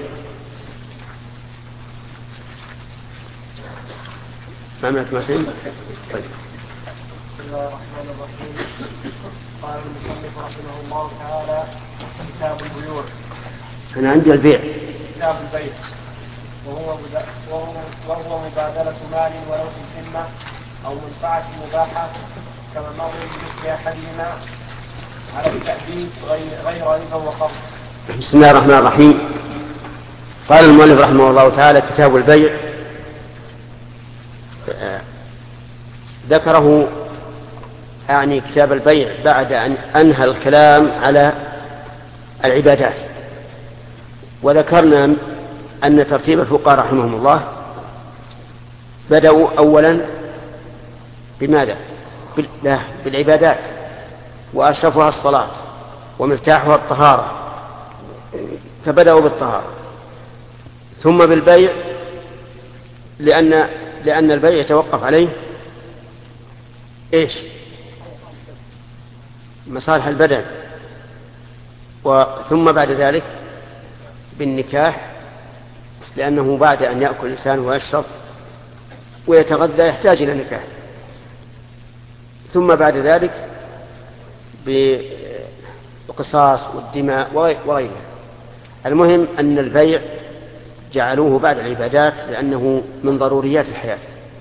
ما مات ماتين؟ طيب.
بسم الله الرحمن الرحيم. قال المصنف رحمه الله تعالى: كتاب البيوع.
أنا عندي البيع.
كتاب البيع وهو وهو مبادلة مال ولو في الذمة أو منفعة مباحة كما مر بمثل أحدهما على التأديب غير ربا وقرض.
بسم الله الرحمن الرحيم. قال المؤلف رحمه الله تعالى: كتاب البيع. ذكره يعني كتاب البيع بعد أن أنهى الكلام على العبادات، وذكرنا أن ترتيب الفقهاء رحمهم الله بدأوا أولا بماذا؟ بالعبادات، وأشرفها الصلاة ومفتاحها الطهارة، فبدأوا بالطهارة، ثم بالبيع لأن لأن البيع يتوقف عليه إيش؟ مصالح البدن، ثم بعد ذلك بالنكاح لأنه بعد أن يأكل الإنسان ويشرب ويتغذى يحتاج إلى نكاح، ثم بعد ذلك بالقصاص والدماء وغيرها. المهم أن البيع جعلوه بعد العبادات لأنه من ضروريات الحياة.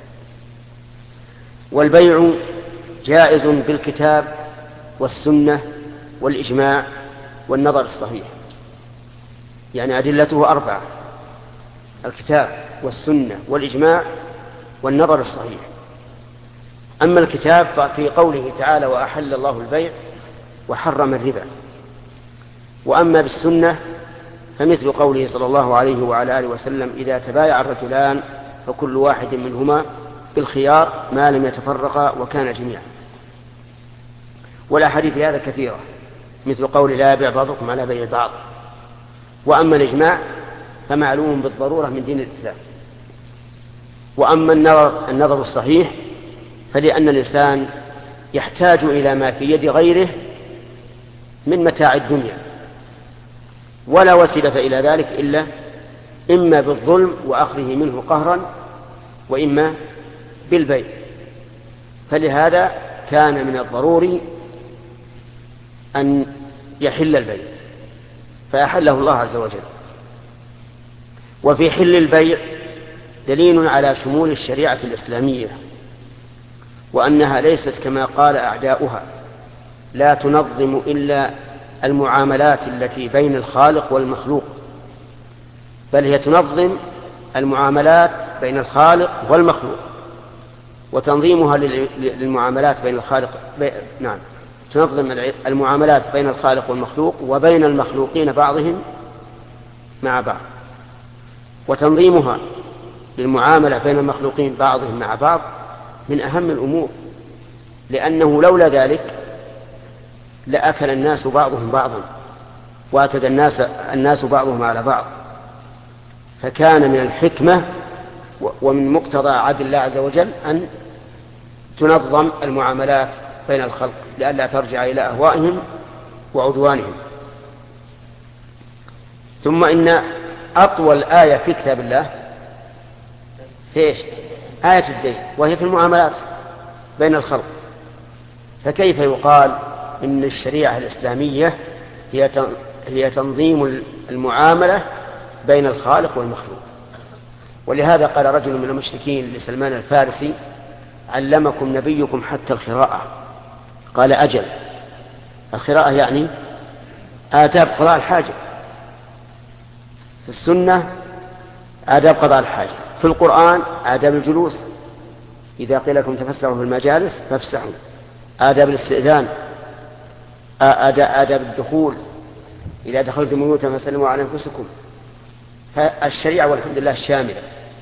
والبيع جائز بالكتاب والسنة والإجماع والنظر الصحيح، يعني أدلته أربعة: الكتاب والسنة والإجماع والنظر الصحيح. أما الكتاب ففي قوله تعالى: وأحل الله البيع وحرم الربا. وأما بالسنة فمثل قوله صلى الله عليه وعلى آله وسلم: إذا تبايع الرجلان فكل واحد منهما بالخيار ما لم يتفرقا وكان جميعا. والأحاديث هذا كثيرة، مثل قول: لا يبيع بعضكم على بيع بعض. وأما الإجماع فمعلوم بالضرورة من دين الإسلام. وأما النظر, النظر الصحيح فلأن الإنسان يحتاج إلى ما في يد غيره من متاع الدنيا، ولا وسيلة إلى ذلك إلا إما بالظلم وأخذه منه قهرا، وإما بالبيع. فلهذا كان من الضروري أن يحل البيع، فأحله الله عز وجل. وفي حل البيع دليل على شمول الشريعة الإسلامية، وأنها ليست كما قال أعداؤها لا تنظم إلا المعاملات التي بين الخالق والمخلوق، بل هي تنظم المعاملات بين الخالق والمخلوق. وتنظيمها للمعاملات بين الخالق بي... نعم تنظم المعاملات بين الخالق والمخلوق وبين المخلوقين بعضهم مع بعض، وتنظيمها للمعاملة بين المخلوقين بعضهم مع بعض من أهم الأمور، لأنه لولا ذلك لأكل الناس بعضهم بعضا وأكد الناس, الناس بعضهم على بعض. فكان من الحكمة ومن مقتضى عدل الله عز وجل أن تنظم المعاملات بين الخلق لئلا ترجع إلى أهوائهم وعدوانهم. ثم إن أطول آية في كتاب الله إيش؟ آية الدين، وهي في المعاملات بين الخلق. فكيف يقال إن الشريعة الإسلامية هي تنظيم المعاملة بين الخالق والمخلوق؟ ولهذا قال رجل من المشركين لسلمان الفارسي: علمكم نبيكم حتى القراءة. قال: أجل. القراءة يعني آداب قضاء الحاجة، في السنة آداب قضاء الحاجة، في القرآن آداب الجلوس، إذا قيل لكم تفسحوا في المجالس فافسحوا، آداب الاستئذان، آداب الدخول، إذا دخلتم بيوتا فسلموا على أنفسكم. فالشريعة والحمد لله شاملة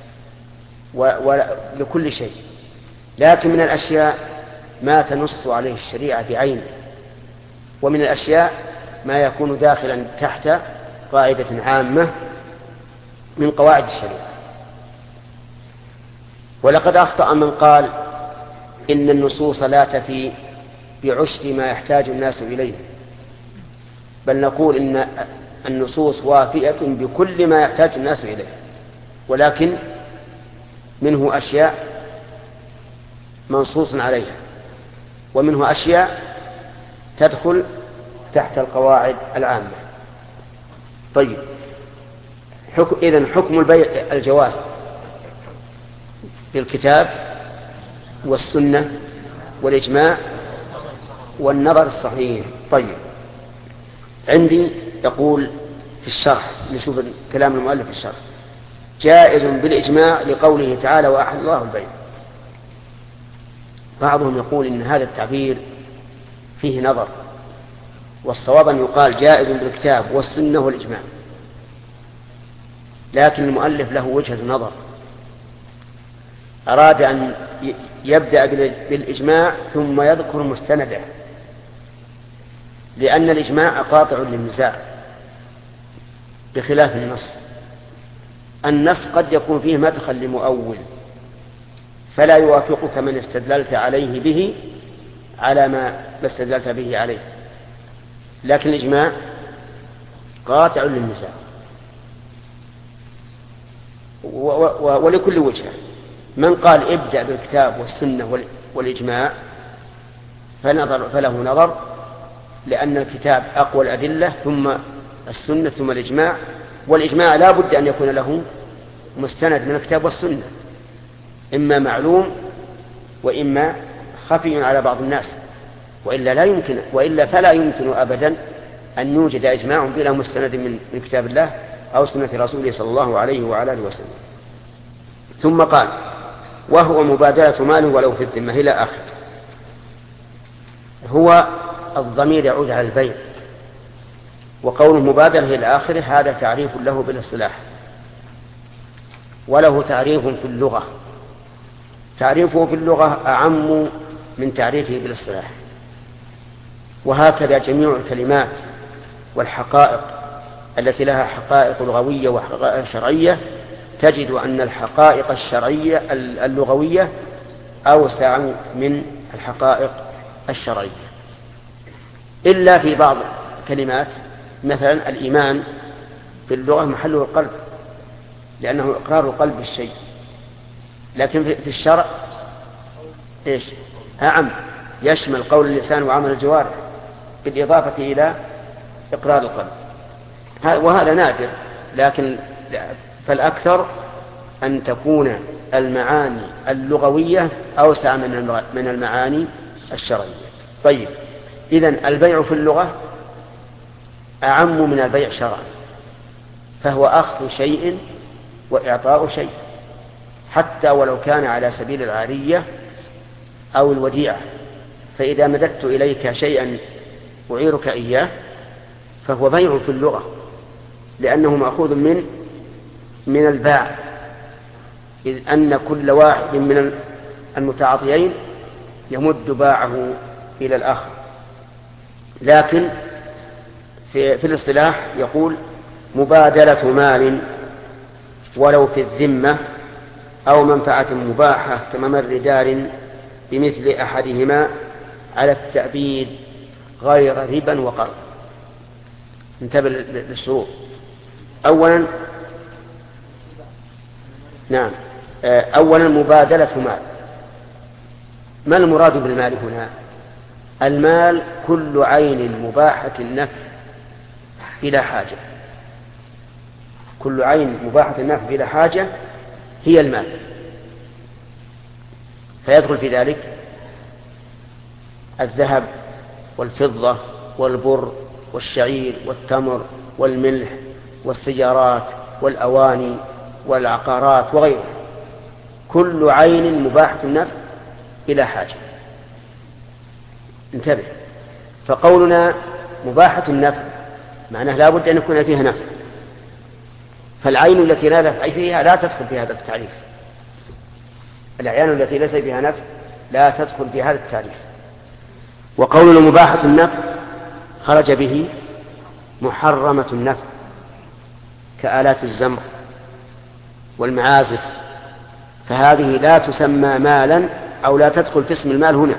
ولكل شيء، لكن من الأشياء ما تنص عليه الشريعة بعينه، ومن الأشياء ما يكون داخلا تحت قاعدة عامة من قواعد الشريعة. ولقد أخطأ من قال إن النصوص لا تفي بعشر ما يحتاج الناس إليه، بل نقول إن النصوص وافية بكل ما يحتاج الناس إليه، ولكن منه أشياء منصوص عليها، ومنه أشياء تدخل تحت القواعد العامة. طيب، حكم إذن حكم البيع الجواز بالكتاب والسنة والإجماع والنظر الصحيح. طيب، عندي يقول في الشرح، نشوف كلام المؤلف في الشرح: جائز بالإجماع لقوله تعالى: وأحل الله البيع. بعضهم يقول إن هذا التعبير فيه نظر، والصواب أن يقال جائز بالكتاب والسنة والإجماع، لكن المؤلف له وجهة نظر، أراد أن يبدأ بالإجماع ثم يذكر مستنده، لأن الإجماع قاطع للنزاع بخلاف النص. النص قد يكون فيه مدخل لمؤول فلا يوافقك من استدللت عليه به على ما استدللت به عليه، لكن الإجماع قاطع للنزاع ولكل وجهة. من قال ابدأ بالكتاب والسنة والإجماع فله نظر، لأن الكتاب أقوى الأدلة ثم السنة ثم الإجماع، والإجماع لا بد أن يكون له مستند من الكتاب والسنة، إما معلوم وإما خفي على بعض الناس، وإلا لا يمكن وإلا فلا يمكن أبدا أن يوجد إجماع بلا مستند من كتاب الله أو سنة رسوله صلى الله عليه وعلى آله وسلم. ثم قال: وهو مبادلة مال ولو في الذمة إلى آخر. هو الضمير يعود على البيع، وقول مبادلة إلى آخره هذا تعريف له بالاصطلاح، وله تعريف في اللغة. تعريفه في اللغة أعم من تعريفه بالاصطلاح، وهكذا جميع الكلمات والحقائق التي لها حقائق لغوية وحقائق شرعية تجد أن الحقائق الشرعية اللغوية أوسع من الحقائق الشرعية، إلا في بعض الكلمات. مثلا الإيمان في اللغة محله القلب، لأنه إقرار القلب بالشيء، لكن في الشرع إيش؟ أعم، يشمل قول اللسان وعمل الجوارح بالإضافة إلى إقرار القلب. وهذا نادر، لكن فالأكثر أن تكون المعاني اللغوية أوسع من المعاني الشرعية. طيب، إذن البيع في اللغة أعم من البيع شرعا، فهو أخذ شيء وإعطاء شيء، حتى ولو كان على سبيل العارية أو الوديعة. فإذا مددت إليك شيئا أعيرك إياه فهو بيع في اللغة، لأنه مأخوذ من من الباع، إذ أن كل واحد من المتعاطيين يمد باعه إلى الآخر. لكن في, في الاصطلاح يقول مبادلة مال ولو في الذمة أو منفعة مباحة كممر دار بمثل أحدهما على التأبيد غير ربا وقرض. انتبه للشروط. أولا نعم أولا مبادلة مال. ما المراد بالمال هنا؟ المال كل عين مباحة النفع بلا حاجة، كل عين مباحة النفع بلا حاجة هي المال، فيدخل في ذلك الذهب والفضة والبر والشعير والتمر والملح والسيارات والأواني والعقارات وغيرها، كل عين مباحة النفع بلا حاجة. انتبه، فقولنا مباحة النفع معناه لا بد أن يكون فيها نفع، فالعين التي لا نفع فيها لا تدخل في هذا التعريف، الأعيان التي ليس فيها نفع لا تدخل في هذا التعريف. وقولنا مباحة النفع خرج به محرمة النفع كآلات الزمر والمعازف، فهذه لا تسمى مالا أو لا تدخل في اسم المال هنا.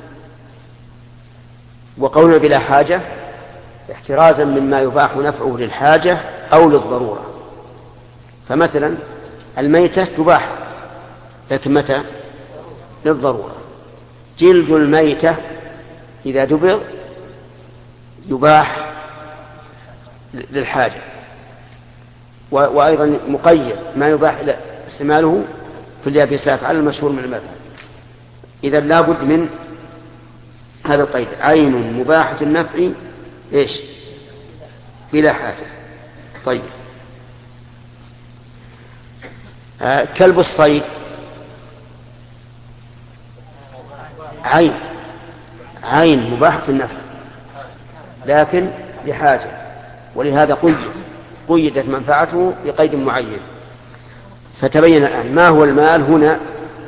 وقولنا بلا حاجة احترازا مما يباح نفعه للحاجة أو للضرورة. فمثلا الميتة تباح لكن متى؟ للضرورة. جلد الميتة إذا دبر يباح للحاجة. وأيضا مقيد ما يباح استعماله في اليابسات على المشهور من المذهب. إذا لا بد من هذا القيد، عين مباحة النفع إيش؟ بلا حاجة. طيب، آه كلب الصيد عين عين مباحة النفع لكن بحاجة، ولهذا قيد قيدت منفعته بقيد معين. فتبين الآن ما هو المال هنا؟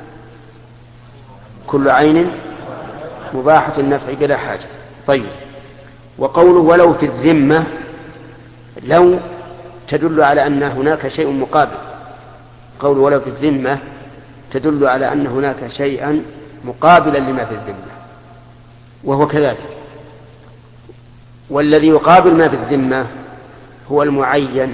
كل عين مباحة النفع بلا حاجة. طيب، وقوله ولو في الذمة، لو تدل على أن هناك شيء مقابل. قوله ولو في الذمة تدل على أن هناك شيئا مقابلا لما في الذمة، وهو كذلك. والذي يقابل ما في الذمة هو المعين،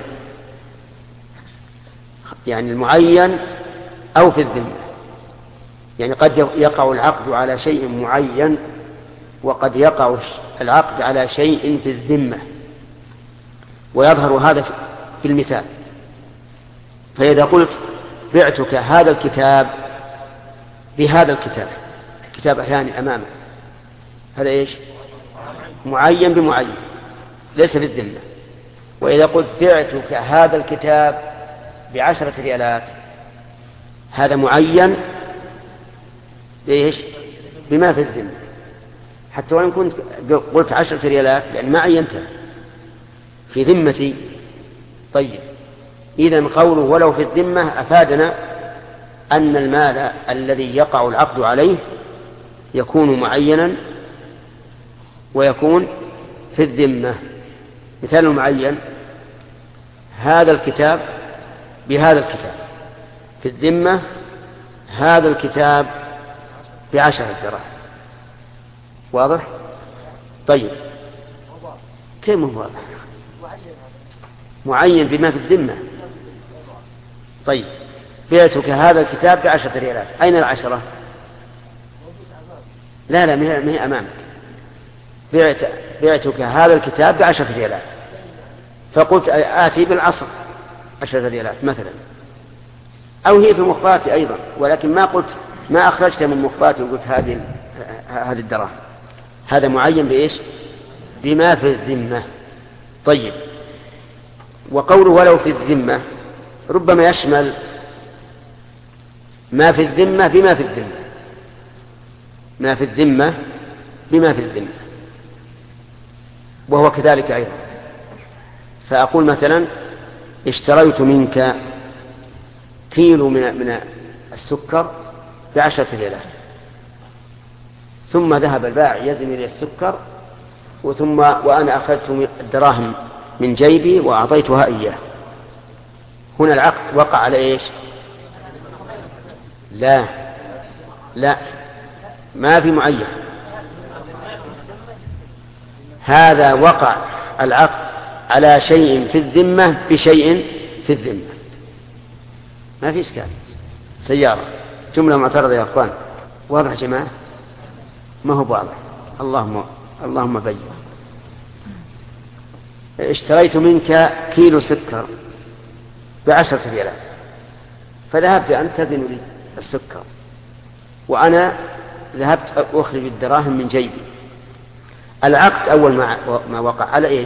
يعني المعين أو في الذمة. يعني قد يقع العقد على شيء معين وقد يقع العقد على شيء في الذمة، ويظهر هذا في المثال. فإذا قلت بعتك هذا الكتاب بهذا الكتاب، كتاب أحياني أمامك، هذا إيش؟ معين بمعين ليس في الذمة. وإذا قلت بعتك هذا الكتاب بعشرة ريالات، هذا معين بإيش؟ بما في الذمة، حتى وإن كنت قلت عشرة ريالات لأن ما عينتها في ذمتي. طيب، إذن قوله ولو في الذمة أفادنا أن المال الذي يقع العقد عليه يكون معينا ويكون في الذمة. مثال معين هذا الكتاب بهذا الكتاب، في الذمة هذا الكتاب بعشرة دراهم. واضح؟ طيب، كيف هو واضح؟ معين بما في الذمة. طيب، بعتك هذا الكتاب بعشرة ريالات، أين العشرة؟ لا لا ما هي أمامك. بعت بعتك هذا الكتاب بعشرة ريالات، فقلت آتي بالعصر عشرة ريالات مثلا، أو هي في مخباتي أيضا، ولكن ما قلت ما أخرجت من مخباتي وقلت هذه هذه الدراهم. هذا معين بإيش؟ بما في الذمة. طيب، وقوله ولو في الذمة ربما يشمل ما في الذمة بما في الذمة، ما في الذمة بما في الذمة، وهو كذلك أيضا. فأقول مثلا اشتريت منك كيلو من من السكر بعشرة ريالات، ثم ذهب البائع يزن لي السكر، وثم وأنا أخذت الدراهم من جيبي وأعطيتها إياه. هنا العقد وقع على إيش؟ لا لا ما في معين. هذا وقع العقد على شيء في الذمة بشيء في الذمة، ما في إشكال. سيارة جملة معترضة يا أخوان، واضح يا جماعة؟ ما هو واضح؟ اللهم اللهم بين. اشتريت منك كيلو سكر بعشرة ريالات، فذهبت أن تزن لي السكر، وأنا ذهبت أخرج الدراهم من جيبي. العقد أول ما وقع على إيش؟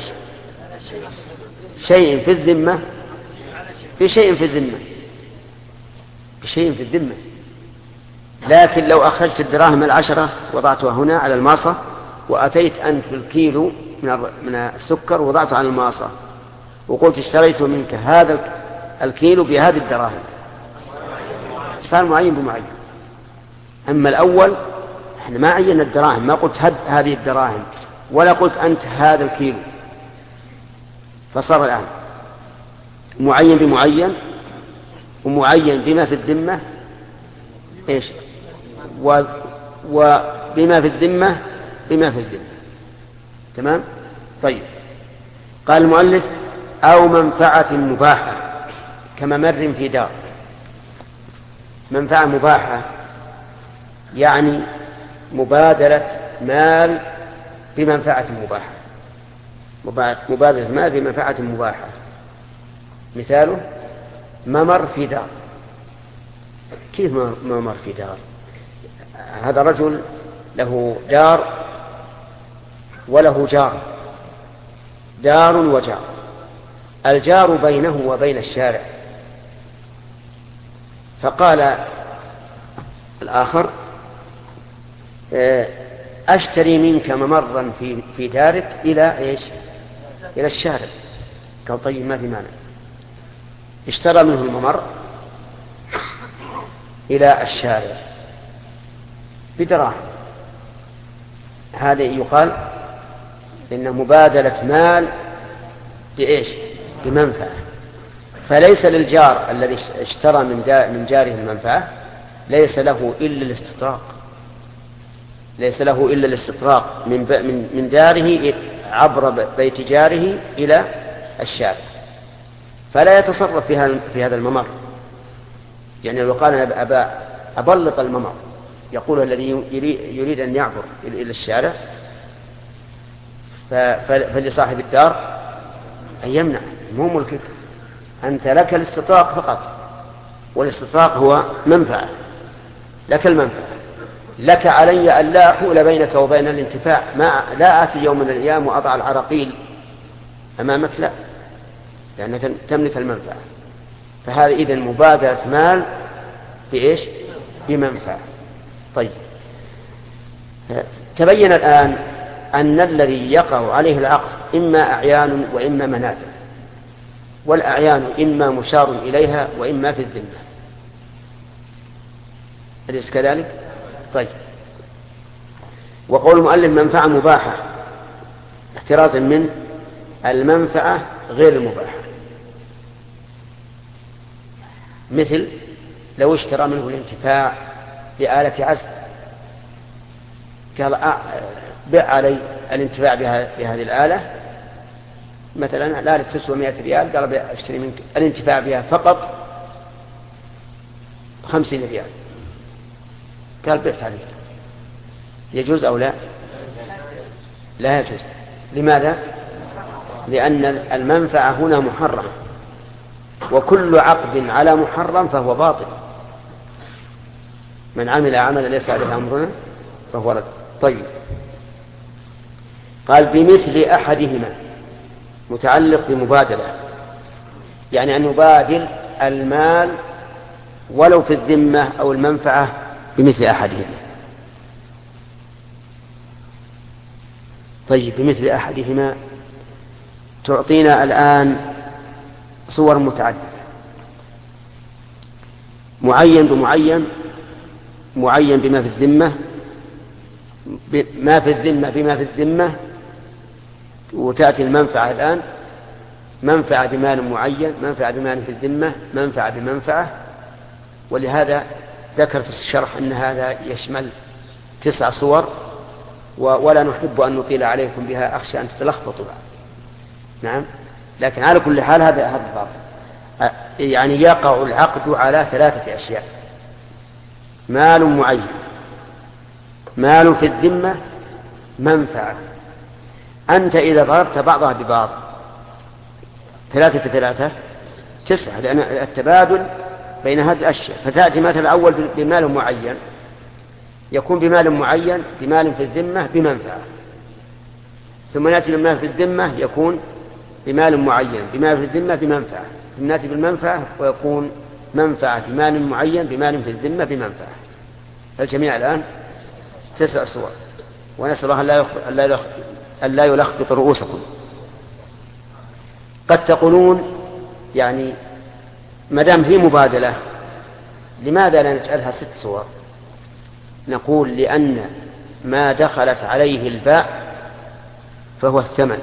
شيء في الذمة بشيء في الذمة بشيء في الذمة. لكن لو أخرجت الدراهم العشرة وضعتها هنا على الماصة، وأتيت أنت بالكيلو من السكر وضعته على الماصة، وقلت اشتريت منك هذا الكيلو بهذه الدراهم، صار معين بمعين. أما الأول احنا ما عينا الدراهم، ما قلت هد هذه الدراهم ولا قلت أنت هذا الكيلو، فصار الآن معين بمعين، ومعين بما في الذمة إيش، و... وبما في الذمة بما في الذمة. تمام؟ طيب، قال المؤلف أو منفعة مباحة كممر في دار. منفعة مباحة يعني مبادلة مال بمنفعة مباحة، مبادلة مال بمنفعة مباحة. مثاله ممر في دار. كيف ممر في دار؟ هذا رجل له دار وله جار، دار وجار. الجار بينه وبين الشارع، فقال الآخر أشتري منك ممرا في في دارك إلى إيش؟ إلى الشارع. قال طيب ما في مانع. اشترى منه الممر إلى الشارع بدراهم. هذا يقال إن مبادلة مال بإيش؟ بمنفعة. فليس للجار الذي اشترى من من جاره المنفعة ليس له إلا الاستطراق، ليس له إلا الاستطراق من من من داره عبر بيت جاره إلى الشارع، فلا يتصرف في في هذا الممر. يعني لو قال أنا أبا أبلط الممر، يقول الذي يريد أن يعبر إلى الشارع، فلصاحب الدار أن يمنع، مو ملكك أنت، لك الاستطراق فقط، والاستطراق هو منفعة، لك المنفعة. لك علي أن لا أحول بينك وبين الانتفاع، ما لا آتي يوم من الأيام وأضع العراقيل أمامك، لا، لأنك تملك المنفعة. فهذا إذن مبادلة مال بإيش؟ بمنفعة. طيب، تبين الآن أن الذي يقع عليه العقد إما أعيان وإما منافع، والأعيان إما مشار إليها وإما في الذمة. أليس كذلك؟ طيب، وقول المؤلف منفعة مباحة احترازا من المنفعة غير المباحة. مثل لو اشترى منه الانتفاع بآلة عزل، قال بع علي الانتفاع بهذه الآلة مثلا، الآلة تسوى مئة ريال، قال اشتري منك الانتفاع بها فقط خمسين ريال، قال بعت عليك. يجوز أو لا؟ لا يجوز. لماذا؟ لأن المنفعة هنا محرمة، وكل عقد على محرم فهو باطل. من عمل عملا ليس عليه أمرنا فهو رد. طيب، قال بمثل أحدهما، متعلق بمبادلة، يعني أن يبادل المال ولو في الذمة أو المنفعة بمثل أحدهما. طيب، بمثل أحدهما تعطينا الآن صور متعددة، معين بمعين، معين بما في الذمة، ما في الذمة بما في الذمة، وتأتي المنفعة الآن، منفعة بمال معين، منفعة بمال في الذمة، منفعة بمنفعة. ولهذا ذكر في الشرح أن هذا يشمل تسع صور، ولا نحب أن نطيل عليكم بها، أخشى أن تتلخبطوا بعد. نعم، لكن على كل حال هذا هذا الضابط، يعني يقع العقد على ثلاثة أشياء: مال معين، مال في الذمة، منفعة. أنت إذا ضربت بعضها ببعض، ثلاثة في ثلاثة تسعة، لأن التبادل بين هذه الأشياء. فتأتي مثلا الأول بمال معين، يكون بمال معين بمال في الذمة بمنفعة، ثم نأتي بالمال في الذمة يكون بمال معين بمال في الذمة بمنفعة، ثم نأتي بالمنفعة ويكون منفعة بمال معين بمال في الذمة بمنفعة. الجميع الآن تسع صور، ونسأل الله أن لا يلخبط رؤوسكم. قد تقولون يعني ما دام في مبادلة لماذا لا نجعلها ست صور؟ نقول لأن ما دخلت عليه الباء فهو الثمن،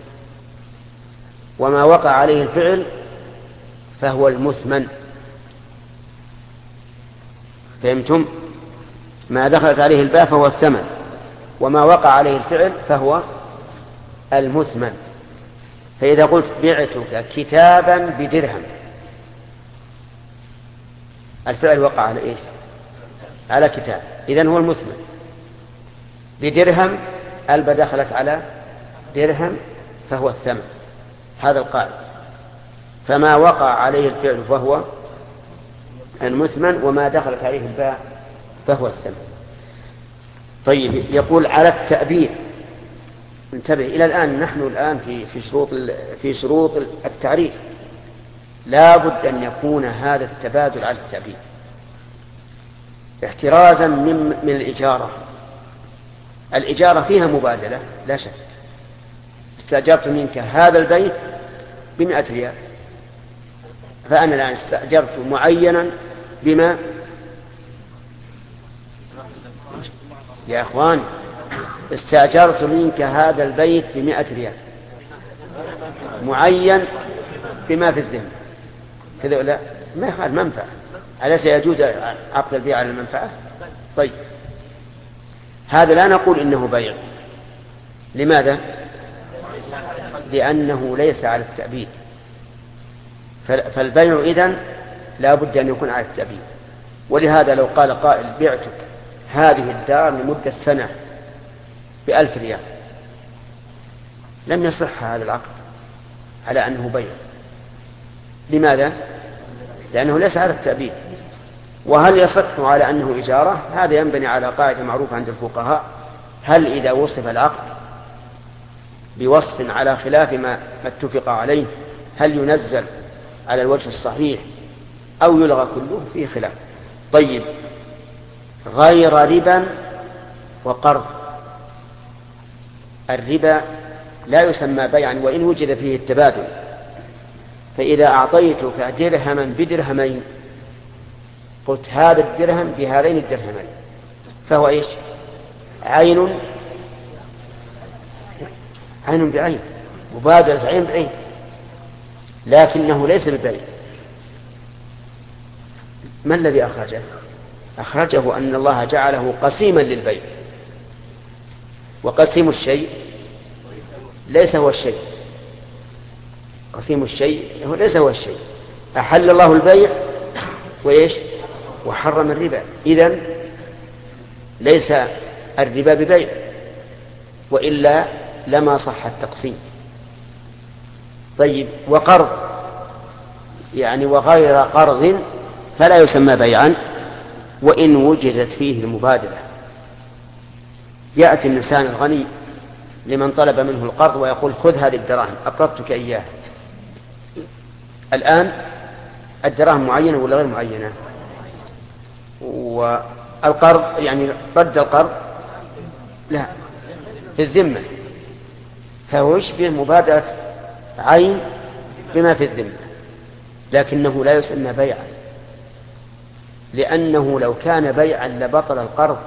وما وقع عليه الفعل فهو المثمن. فهمتم؟ ما دخلت عليه الباء فهو الثمن، وما وقع عليه الفعل فهو المثمن. فإذا قلت بعتك كتابا بدرهم، الفعل وقع على إيش؟ على كتاب، إذن هو المثمن. بدرهم البا دخلت على درهم فهو الثمن، هذا القائل. فما وقع عليه الفعل فهو المثمن، وما دخلت عليه الباء فهو الثمن. طيب، يقول على التأبيد. انتبه، إلى الآن نحن الآن في في شروط في شروط التعريف، لا بد أن يكون هذا التبادل على التأبيد احترازا من من الإجارة. الإجارة فيها مبادلة لا شك، استأجرت منك هذا البيت بمئة ريال، فأنا الآن استأجرت معينا بما يا أخوان استأجرت منك هذا البيت بمئة ريال معين بما في الذمة كذا، ولا ما يخالف منفعة؟ أليس يجوز عقد البيع على المنفعة؟ طيب، هذا لا نقول إنه بيع. لماذا؟ لأنه ليس على التأبيد. فالبيع إذن لا بد أن يكون على التأبيد. ولهذا لو قال قائل بعتك هذه الدار لمدة سنة بألف ريال، لم يصح هذا العقد على أنه بيع. لماذا؟ لأنه ليس على التأبيد. وهل يصح على أنه إجارة؟ هذا ينبني على قاعدة معروفة عند الفقهاء: هل إذا وصف العقد بوصف على خلاف ما اتفق عليه هل ينزل على الوجه الصحيح أو يلغى كله؟ فيه خلاف. طيب، غير ربا وقرض. الربا لا يسمى بيعا وإن وجد فيه التبادل. فإذا أعطيتك درهما بدرهمين، قلت هذا الدرهم بهذين الدرهمين، فهو إيش؟ عين عين بعين، مبادلة عين بعين، لكنه ليس ببيع. ما الذي أخرجه؟ أخرجه أن الله جعله قسيما للبيع، وقسيم الشيء ليس هو الشيء. قسيم الشيء ليس هو الشيء. أحل الله البيع وإيش؟ وحرم الربا. إذن ليس الربا ببيع، وإلا لما صح التقسيم. طيب، وقرض يعني وغير قرض فلا يسمى بيعا وإن وجدت فيه المبادرة. يأتي الإنسان الغني لمن طلب منه القرض ويقول خذ هذه الدراهم أقرضتك إياها. الآن الدراهم معينة ولا غير معينة؟ والقرض يعني رد القرض لا في الذمة، فهو يشبه مبادرة عين بما في الذمة، لكنه لا يسمى بيعا، لأنه لو كان بيعا لبطل القرض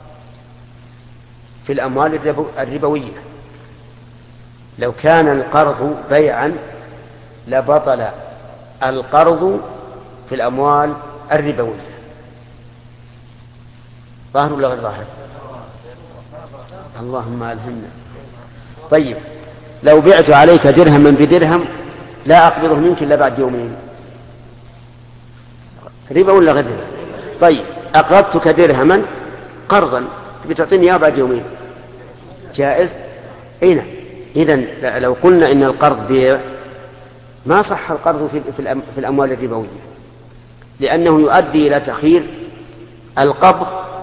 في الأموال الربوية. لو كان القرض بيعا لبطل القرض في الأموال الربوية. ظاهر ولا غير ظاهر؟ اللهم ألهمنا. طيب، لو بعت عليك درهما بدرهم لا أقبضه منك إلا بعد يومين، ربا ولا غير ربا؟ طيب، أقرضتك درهما قرضا بتعطيني إياه بعد يومين، جائز؟ أين؟ إذن لو قلنا إن القرض بيع ما صح القرض في الأموال الربوية، لأنه يؤدي إلى تأخير القبض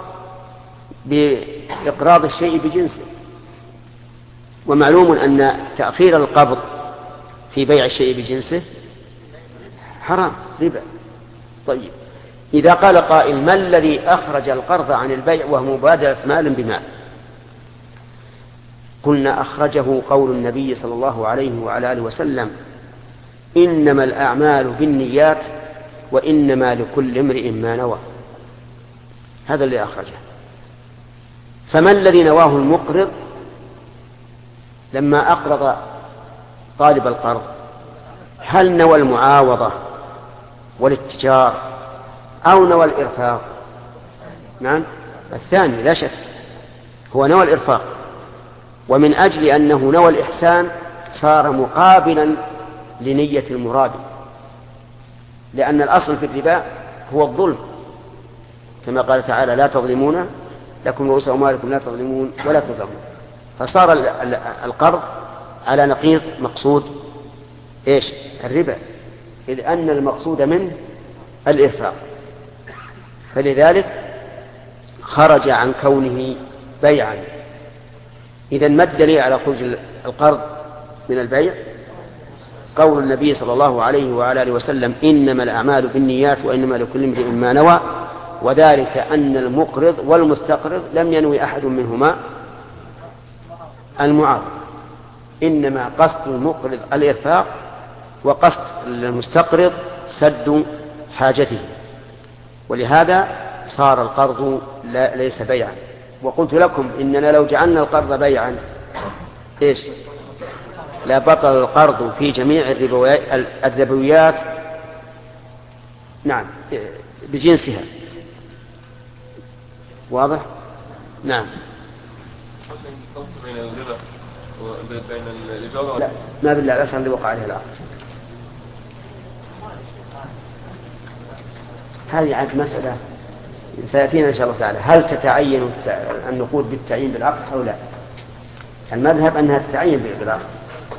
بإقراض الشيء بجنسه، ومعلوم أن تأخير القبض في بيع الشيء بجنسه حرام ربا. طيب، إذا قال قائل ما الذي أخرج القرض عن البيع وهو مبادلة مال بمال؟ قلنا أخرجه قول النبي صلى الله عليه وعلى آله وسلم إنما الأعمال بالنيات وإنما لكل امرئ ما نوى، هذا اللي أخرجه. فما الذي نواه المقرض لما أقرض طالب القرض؟ هل نوى المعاوضة والاتجار أو نوى الإرفاق؟ نعم، الثاني لا شك، هو نوى الإرفاق، ومن أجل أنه نوى الإحسان صار مقابلا لنية المراد، لأن الأصل في الربا هو الظلم، كما قال تعالى لا تظلمون لكم رؤوس أموالكم لا تظلمون ولا تظلمون. فصار القرض على نقيض مقصود إيش؟ الربا، إذ أن المقصود منه الإرفاق، فلذلك خرج عن كونه بيعا. إذن ما الدليل على خروج القرض من البيع؟ قول النبي صلى الله عليه وعلى آله وسلم إنما الأعمال بالنيات وإنما لكل امرئ ما نوى، وذلك أن المقرض والمستقرض لم ينوي أحد منهما المعاوضة، إنما قصد المقرض الإرفاق وقصد المستقرض سد حاجته، ولهذا صار القرض لا ليس بيعا. وقلت لكم إننا لو جعلنا القرض بيعا إيش؟ لا بطل القرض في جميع الربويات نعم بجنسها. واضح؟ نعم.
بين الربا وبين الإجارة؟
لا، ما بالله الأسهل اللي وقع عليه العقد. هذه عاد مسألة سيأتينا إن شاء الله تعالى، هل تتعين النقود بالتعيين بالعقد أو لا؟ المذهب أنها تتعين بالعقد،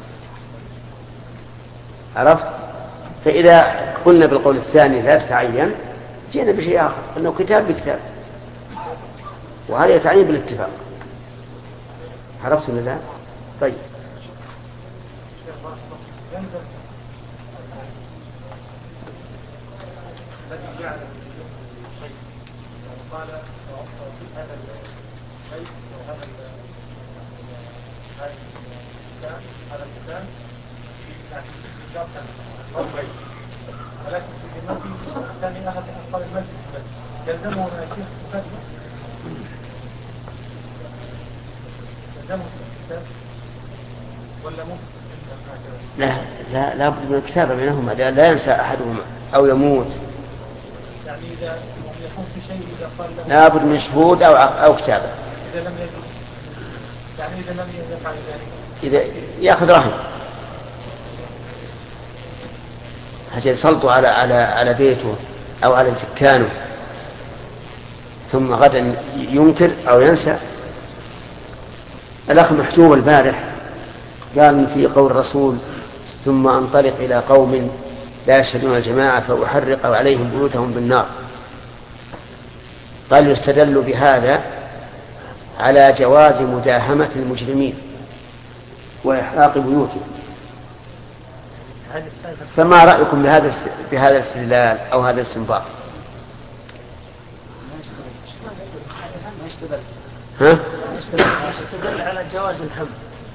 عرفت؟ فإذا قلنا بالقول الثاني لا تتعين جينا بشيء آخر، أنه كتاب بكتاب، وهذا يتعين بالاتفاق. عرفت ولا لا؟ طيب.
قال هذا الشيء وهذا هذا الكتاب ولكن في المسجد الثاني أحد أنقاض المسجد يلزمه يا شيخ مكتب يلزمه الكتاب ولا ممكن؟
لا لا لا بد من الكتابة بينهما، لا ينسى أحدهما أو يموت.
يعني إذا يكون في شيء إذا قال
لا بد من شهود أو أو كتابة.
إذا لم يجد يعني إذا لم يفعل ذلك
إذا يأخذ رهن حتى يسلطوا على على على بيته أو على دكانه، ثم غدا ينكر أو ينسى. الأخ محجوب البارح قال في قول الرسول ثم أنطلق إلى قوم لا يشهدون الجماعة فأحرق عليهم بيوتهم بالنار. قال يستدل بهذا على جواز مداهمة المجرمين وإحراق بيوتهم. فما رأيكم بهذا بهذا الاستدلال أو هذا الاستنباط؟ ها؟
يستدل على جواز الهم.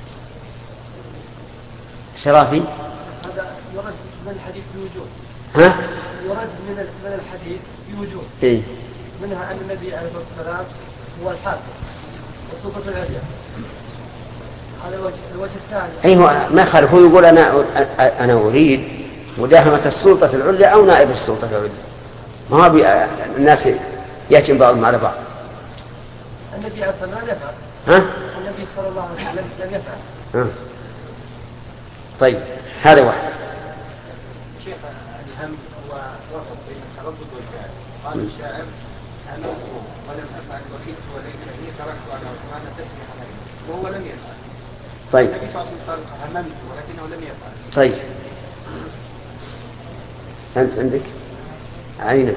شرافي؟
هذا يرد من الحديث بوجوه.
ها؟
يرد من من الحديث بوجوه.
إيه؟
منها أن النبي عليه الصلاة والسلام هو الحاكم والسلطة العليا. هذا الوجه، الوجه الثاني.
أيوة ما خالف، هو يقول أنا أنا أريد مداهمة السلطة العليا أو نائب السلطة العليا. ما هو الناس يأتي بعضهم على بعض.
النبي عليه الصلاة والسلام لم يفعل.
ها؟
النبي صلى الله عليه وسلم لم يفعل.
ها؟ طيب هذا واحد.
شيخ الهم هو وسط بين التردد والجهل. قال الشاعر هممت ولم افعل وكدت وليتني تركت على عثمان تسمح عليه وهو لم يفعل.
طيب.
النبي صلى الله عليه وسلم قال هممت ولكنه لم يفعل.
طيب. أنت عندك؟ عينه.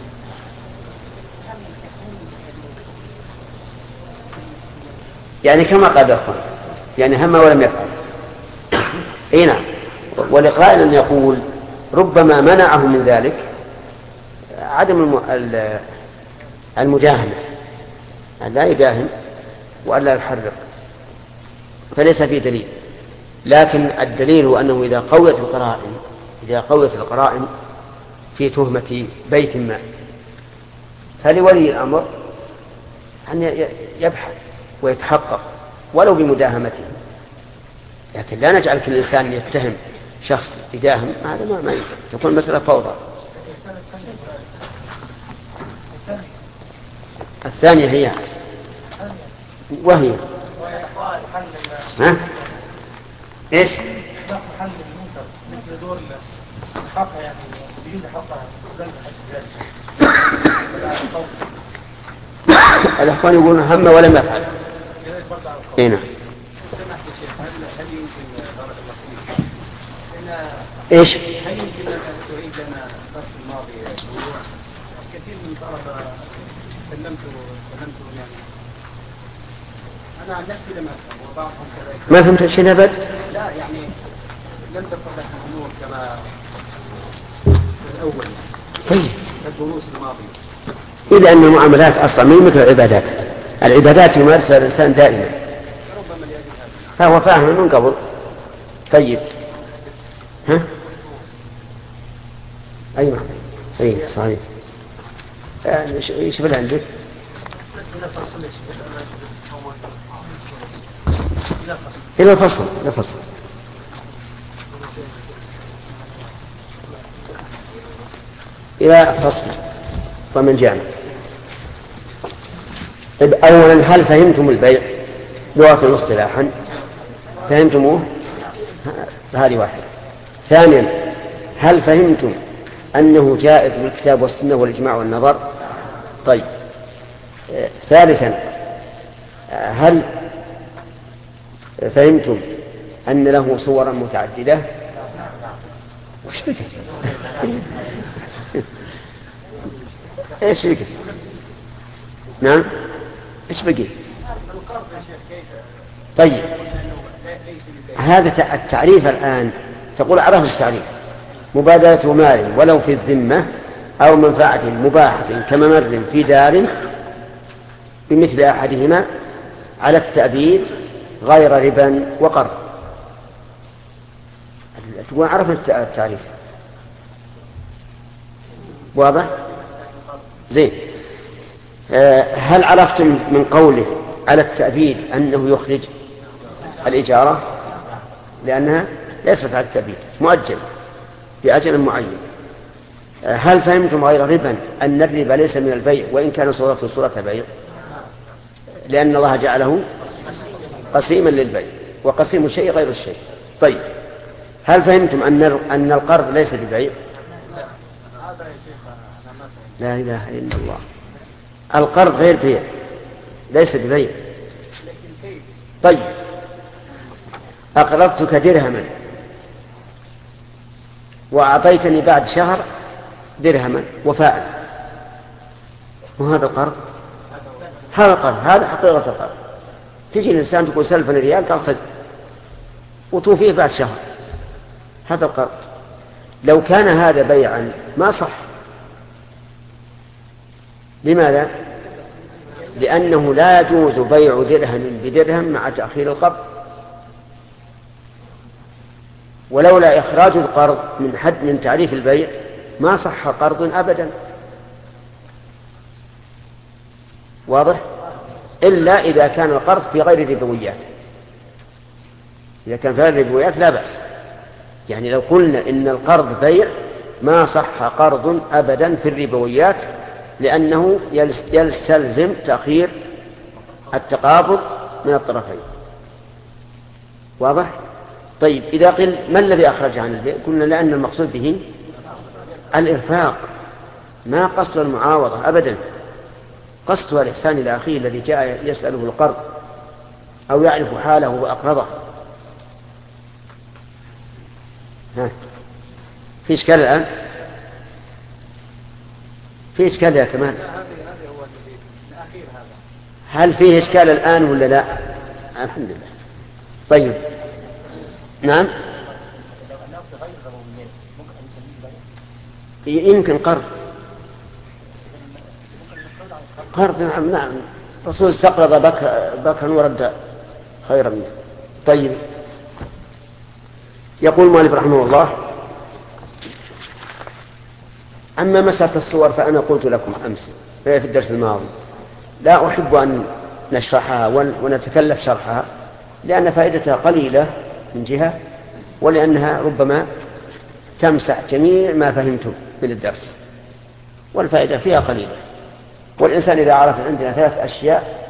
يعني كما قال الأخوان، يعني هم ولم يفعل. اي نعم. ولقائل يقول ربما منعه من ذلك عدم المداهمة، أن لا يداهم وأن لا يحرق، فليس فيه دليل. لكن الدليل هو أنه إذا قويت القرائن إذا قويت القرائن في تهمة بيت ما فلولي الأمر أن يبحث ويتحقق ولو بمداهمته. لكن لا نجعل كل إنسان يتهم شخص يداهم، هذا ما ما تكون مسألة فوضى. الثانية هي وهي ها؟ إيش؟
حل المنكر مثل دور الحقها يعني بيجوز حقها
الأخوان يقولون هم ولم يفعل. هنا
هل يمكن بارك الله فيك
ايش؟
هل يمكن ان تعيد لنا الدرس الماضي موضوع كثير من الطلبه كلمت كلمت يعني انا عن نفسي لم افهم وبعضهم كذلك.
ما فهمت شيء ابد؟
لا يعني لم تتضح الامور كما الاول
طيب
الدروس الماضيه.
إذا أن المعاملات أصلا من مثل العبادات، العبادات يمارسها الإنسان دائما فهو فاهم من قبل. طيب ها؟ أيوة أي صحيح. إيش بل عندك؟ إلى الفصل إلى الفصل إلى فصل ومن جامع. طيب أولا هل فهمتم البيع لغة واصطلاحا؟ فهمتموه؟ هذه واحدة. ثانيا هل فهمتم أنه جائز بالكتاب والسنة والإجماع والنظر؟ طيب آه. ثالثا آه. هل فهمتم أن له صورا متعددة؟ وش بك؟ ايش بك؟ نعم ايش بقي؟ طيب هذا التعريف الآن تقول عرفت التعريف مبادلة مال ولو في الذمة أو منفعة مباحة كممر في دار بمثل أحدهما على التأبيد غير ربا وقرض. تقول عرفنا التعريف واضح؟ زين. هل عرفتم من قوله على التأبيد أنه يخرج الإجارة لأنها ليست على التأبيد مؤجل بأجل معين؟ هل فهمتم غير ربا أن الربا ليس من البيع وإن كان صورته صورة بيع لأن الله جعله قسيما للبيع وقسيم الشيء غير الشيء؟ طيب هل فهمتم أن أن القرض ليس ببيع؟ لا إله إلا الله. القرض غير بيع ليس ببيع. طيب أقرضتك درهما وأعطيتني بعد شهر درهما وفاء، وهذا القرض، هذا القرض، هذا حقيقة القرض. تجي الإنسان تقول سلفني ريال، قال خذ، وتوفيه بعد شهر، هذا القرض. لو كان هذا بيعا ما صح. لماذا؟ لأنه لا يجوز بيع درهم بدرهم مع تأخير القبض، ولولا إخراج القرض من حد من تعريف البيع ما صح قرض أبدا. واضح؟ إلا إذا كان القرض في غير الربويات. إذا كان في غير الربويات لا بأس. يعني لو قلنا إن القرض بيع ما صح قرض أبدا في الربويات، لأنه يستلزم تأخير التقابض من الطرفين. واضح؟ طيب إذا قل ما الذي أخرج عن البيع؟ قلنا لأن المقصود به الإرفاق، ما قصد المعاوضة أبدا، قصدها الإحسان إلى أخيه الذي جاء يسأله القرض أو يعرف حاله وأقرضه. ها في إشكال الآن؟ في إشكال يا كمال؟ هل فيه إشكال الآن ولا لا؟ الحمد لله. طيب نعم، يمكن قرض قرض نعم نعم الرسول استقرض بكرا ورد خيرا منه. طيب يقول المؤلف رحمه الله: أما مسألة الصور فأنا قلت لكم أمس في الدرس الماضي لا أحب أن نشرحها ونتكلف شرحها، لأن فائدتها قليلة من جهة، ولأنها ربما تمسح جميع ما فهمته من الدرس، والفائدة فيها قليلة. والإنسان إذا عرف عندنا ثلاث أشياء: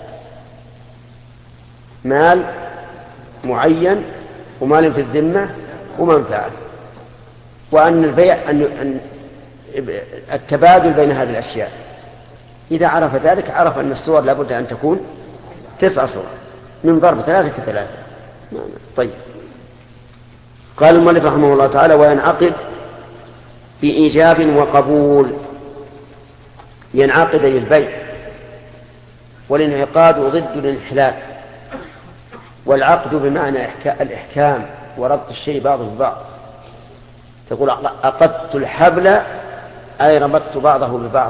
مال معين، ومال في الذمة، ومنفعة، وأن البيع أن التبادل بين هذه الأشياء، إذا عرف ذلك عرف أن الصور لابد أن تكون تسع صور من ضرب ثلاثة كثلاثة. طيب قال المؤلف رحمه الله تعالى: وينعقد بإيجاب وقبول. ينعقد البيع، والانعقاد ضد الانحلال، والعقد بمعنى الإحكام وربط الشيء بعضه ببعض. تقول عقدت الحبل أي ربطت بعضه ببعض.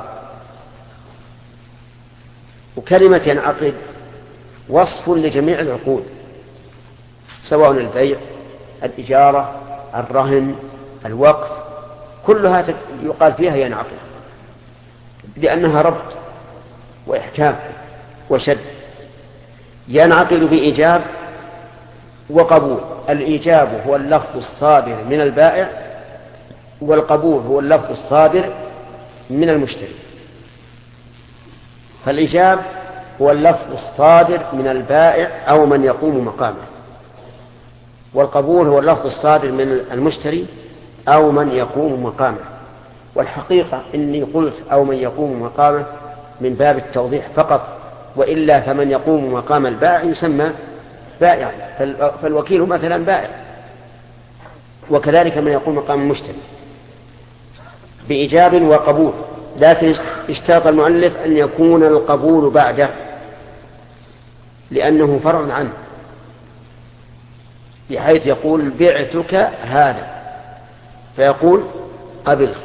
وكلمة ينعقد وصف لجميع العقود، سواء البيع، الإجارة، الرهن، الوقف، كلها يقال فيها ينعقد، لأنها ربط وإحكام وشد. ينعقد بإيجاب وقبول. الإيجاب هو اللفظ الصادر من البائع، والقبول هو اللفظ الصادر من المشتري. فالإيجاب هو اللفظ الصادر من البائع أو من يقوم مقامه، والقبول هو اللفظ الصادر من المشتري أو من يقوم مقامه. والحقيقة إني قلت أو من يقوم مقامه من باب التوضيح فقط، وإلا فمن يقوم مقام البائع يسمى بائع، فالوكيل مثلا بائع، وكذلك من يقوم مقام المشتري. بإيجاب وقبول، لكن اشترط المؤلف أن يكون القبول بعده، لأنه فرع عنه، بحيث يقول بعتك هذا فيقول قبلت.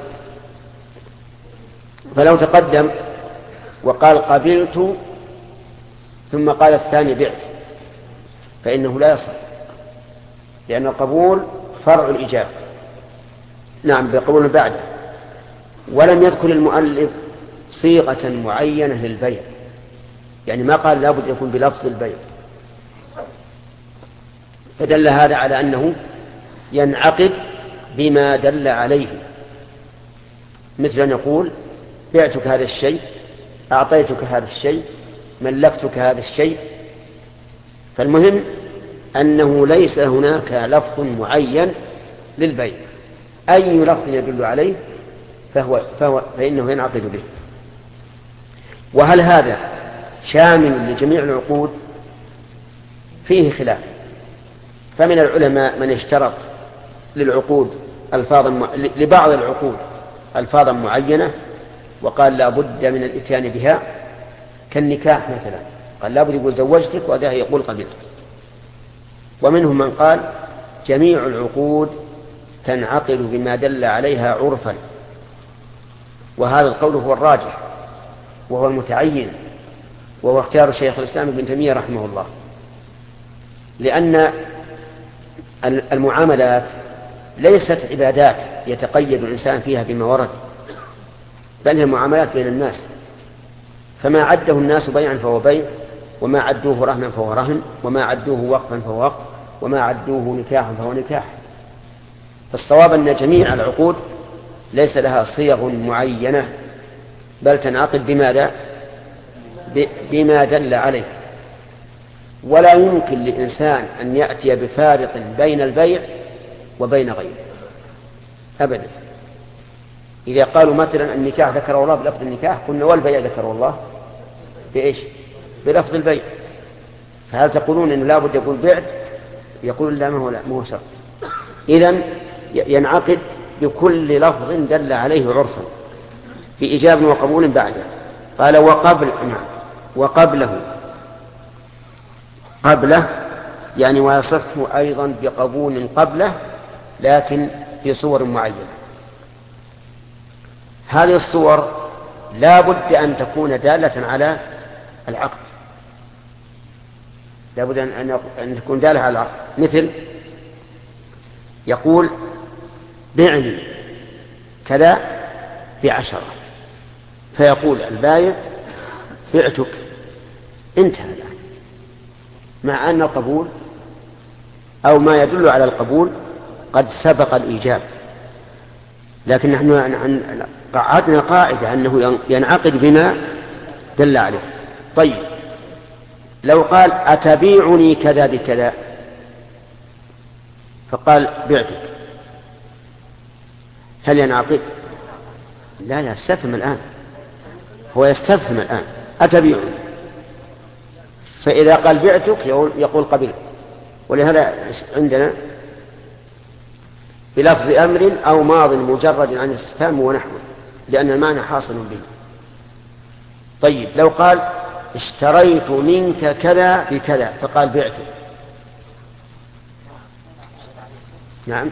فلو تقدم وقال قبلت ثم قال الثاني بعت فإنه لا يصح، لأن القبول فرع الإجابة. نعم بقبول بعده. ولم يذكر المؤلف صيغة معينة للبيع، يعني ما قال لابد يكون بلفظ البيع، فدل هذا على أنه ينعقد بما دل عليه، مثل أن يقول بعتك هذا الشيء، أعطيتك هذا الشيء، ملكتك هذا الشيء. فالمهم أنه ليس هناك لفظ معين للبيع، أي لفظ يدل عليه فهو فهو فإنه ينعقد به. وهل هذا شامل لجميع العقود؟ فيه خلاف. فمن العلماء من اشترط للعقود ألفاظا م... لبعض العقود ألفاظا معينة وقال لا بد من الإتيان بها، كالنكاح مثلا قال لا بد يقول زوجتك وذا يقول قبلت. ومنهم من قال جميع العقود تنعقد بما دل عليها عرفا، وهذا القول هو الراجح وهو المتعين، وهو اختيار شيخ الإسلام ابن تيمية رحمه الله، لأن المعاملات ليست عبادات يتقيد الإنسان فيها بما ورد، بل هي معاملات بين الناس، فما عده الناس بيعا فهو بيع، وما عدوه رهنا فهو رهن، وما عدوه وقفا فهو وقف، وما عدوه نكاحا فهو نكاح. فالصواب أن جميع العقود ليس لها صيغ معينة، بل تنعقد بماذا؟ بما دل عليه. ولا يمكن للإنسان أن يأتي بفارق بين البيع وبين غيره أبدا. إذا قالوا مثلا النكاح ذكره الله بلفظ النكاح، قلنا والبيع ذكره الله بإيش؟ بلفظ البيع. فهل تقولون إنه لا بد يقول بعت؟ يقول لا، ما هو لا ما هو شرط. إذن ينعقد بكل لفظ دل عليه عرفا بإجاب وقبول بعده. قال وقبل نعم وقبله، قبله يعني ويصح أيضا بقبول قبله لكن في صور معينة. هذه الصور لا بد أن تكون دالة على العقد، لا بد أن تكون دالة على العقد. مثل يقول بعني كذا بعشرة، فيقول البايع بعتك، انتهى الآن، مع أن القبول أو ما يدل على القبول قد سبق الإيجاب، لكن نحن قعدنا قاعدة أنه ينعقد بما دل عليه. طيب لو قال أتبيعني كذا بكذا، فقال بعتك، هل ينعقد؟ لا لا، استفهم الآن، هو يستفهم الآن أتبيعني، فإذا قال بعتك يقول قبلت. ولهذا عندنا بلفظ أمر أو ماض مجرد عن الاستفهام ونحوه، لأن المعنى حاصل به. طيب لو قال اشتريت منك كذا بكذا، فقال بعتك، نعم،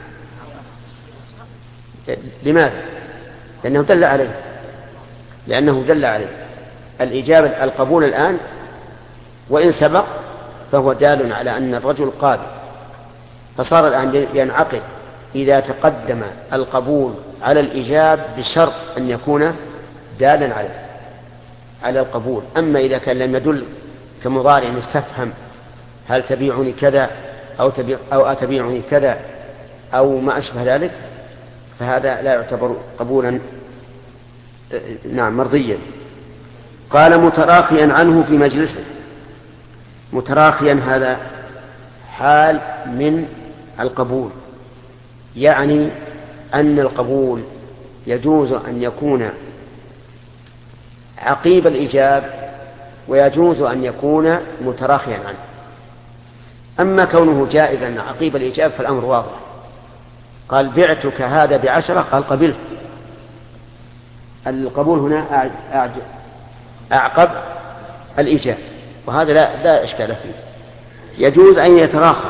لماذا؟ لأنه دل عليه، لأنه دل عليه الإجابة القبول الآن، وإن سبق فهو دال على أن الرجل قابل. فصار الآن ينعقد إذا تقدم القبول على الإجاب بشرط أن يكون دالا عليه على القبول. أما إذا كان لم يدل كمضارع يستفهم هل تبيعني كذا أو, تبيع أو أتبيعني كذا أو ما أشبه ذلك، فهذا لا يعتبر قبولا نعم مرضيا. قال متراخيا عنه في مجلسه. متراخيا هذا حال من القبول، يعني أن القبول يجوز أن يكون عقيب الإجاب ويجوز أن يكون متراخيا عنه. أما كونه جائزا عقيب الإجاب فالأمر واضح. قال بعتك هذا بعشرة، قال قبلت. القبول هنا أعقب الإجاب، وهذا لا, لا إشكال فيه. يجوز أن يتراخى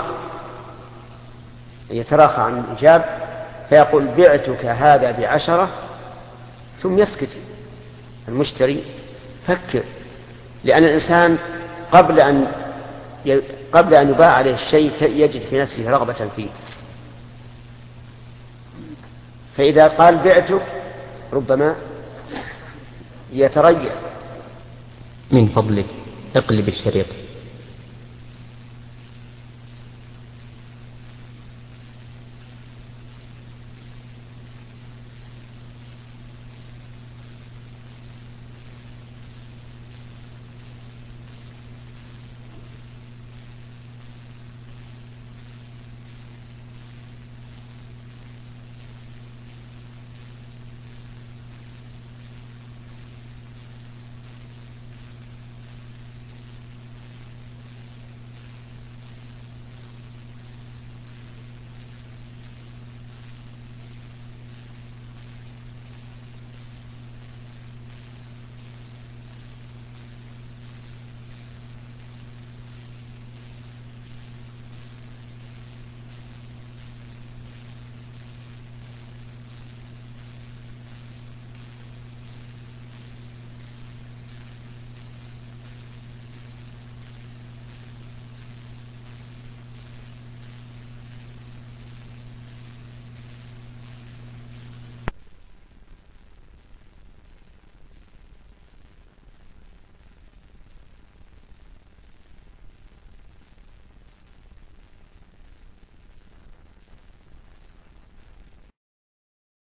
يتراخى عن الإجاب فيقول بعتك هذا بعشرة، ثم يسكت المشتري فكر، لأن الإنسان قبل أن قبل أن يباع عليه الشيء يجد في نفسه رغبة فيه، فإذا قال بعتك ربما يتريث.
من فضلك اقلب الشريط.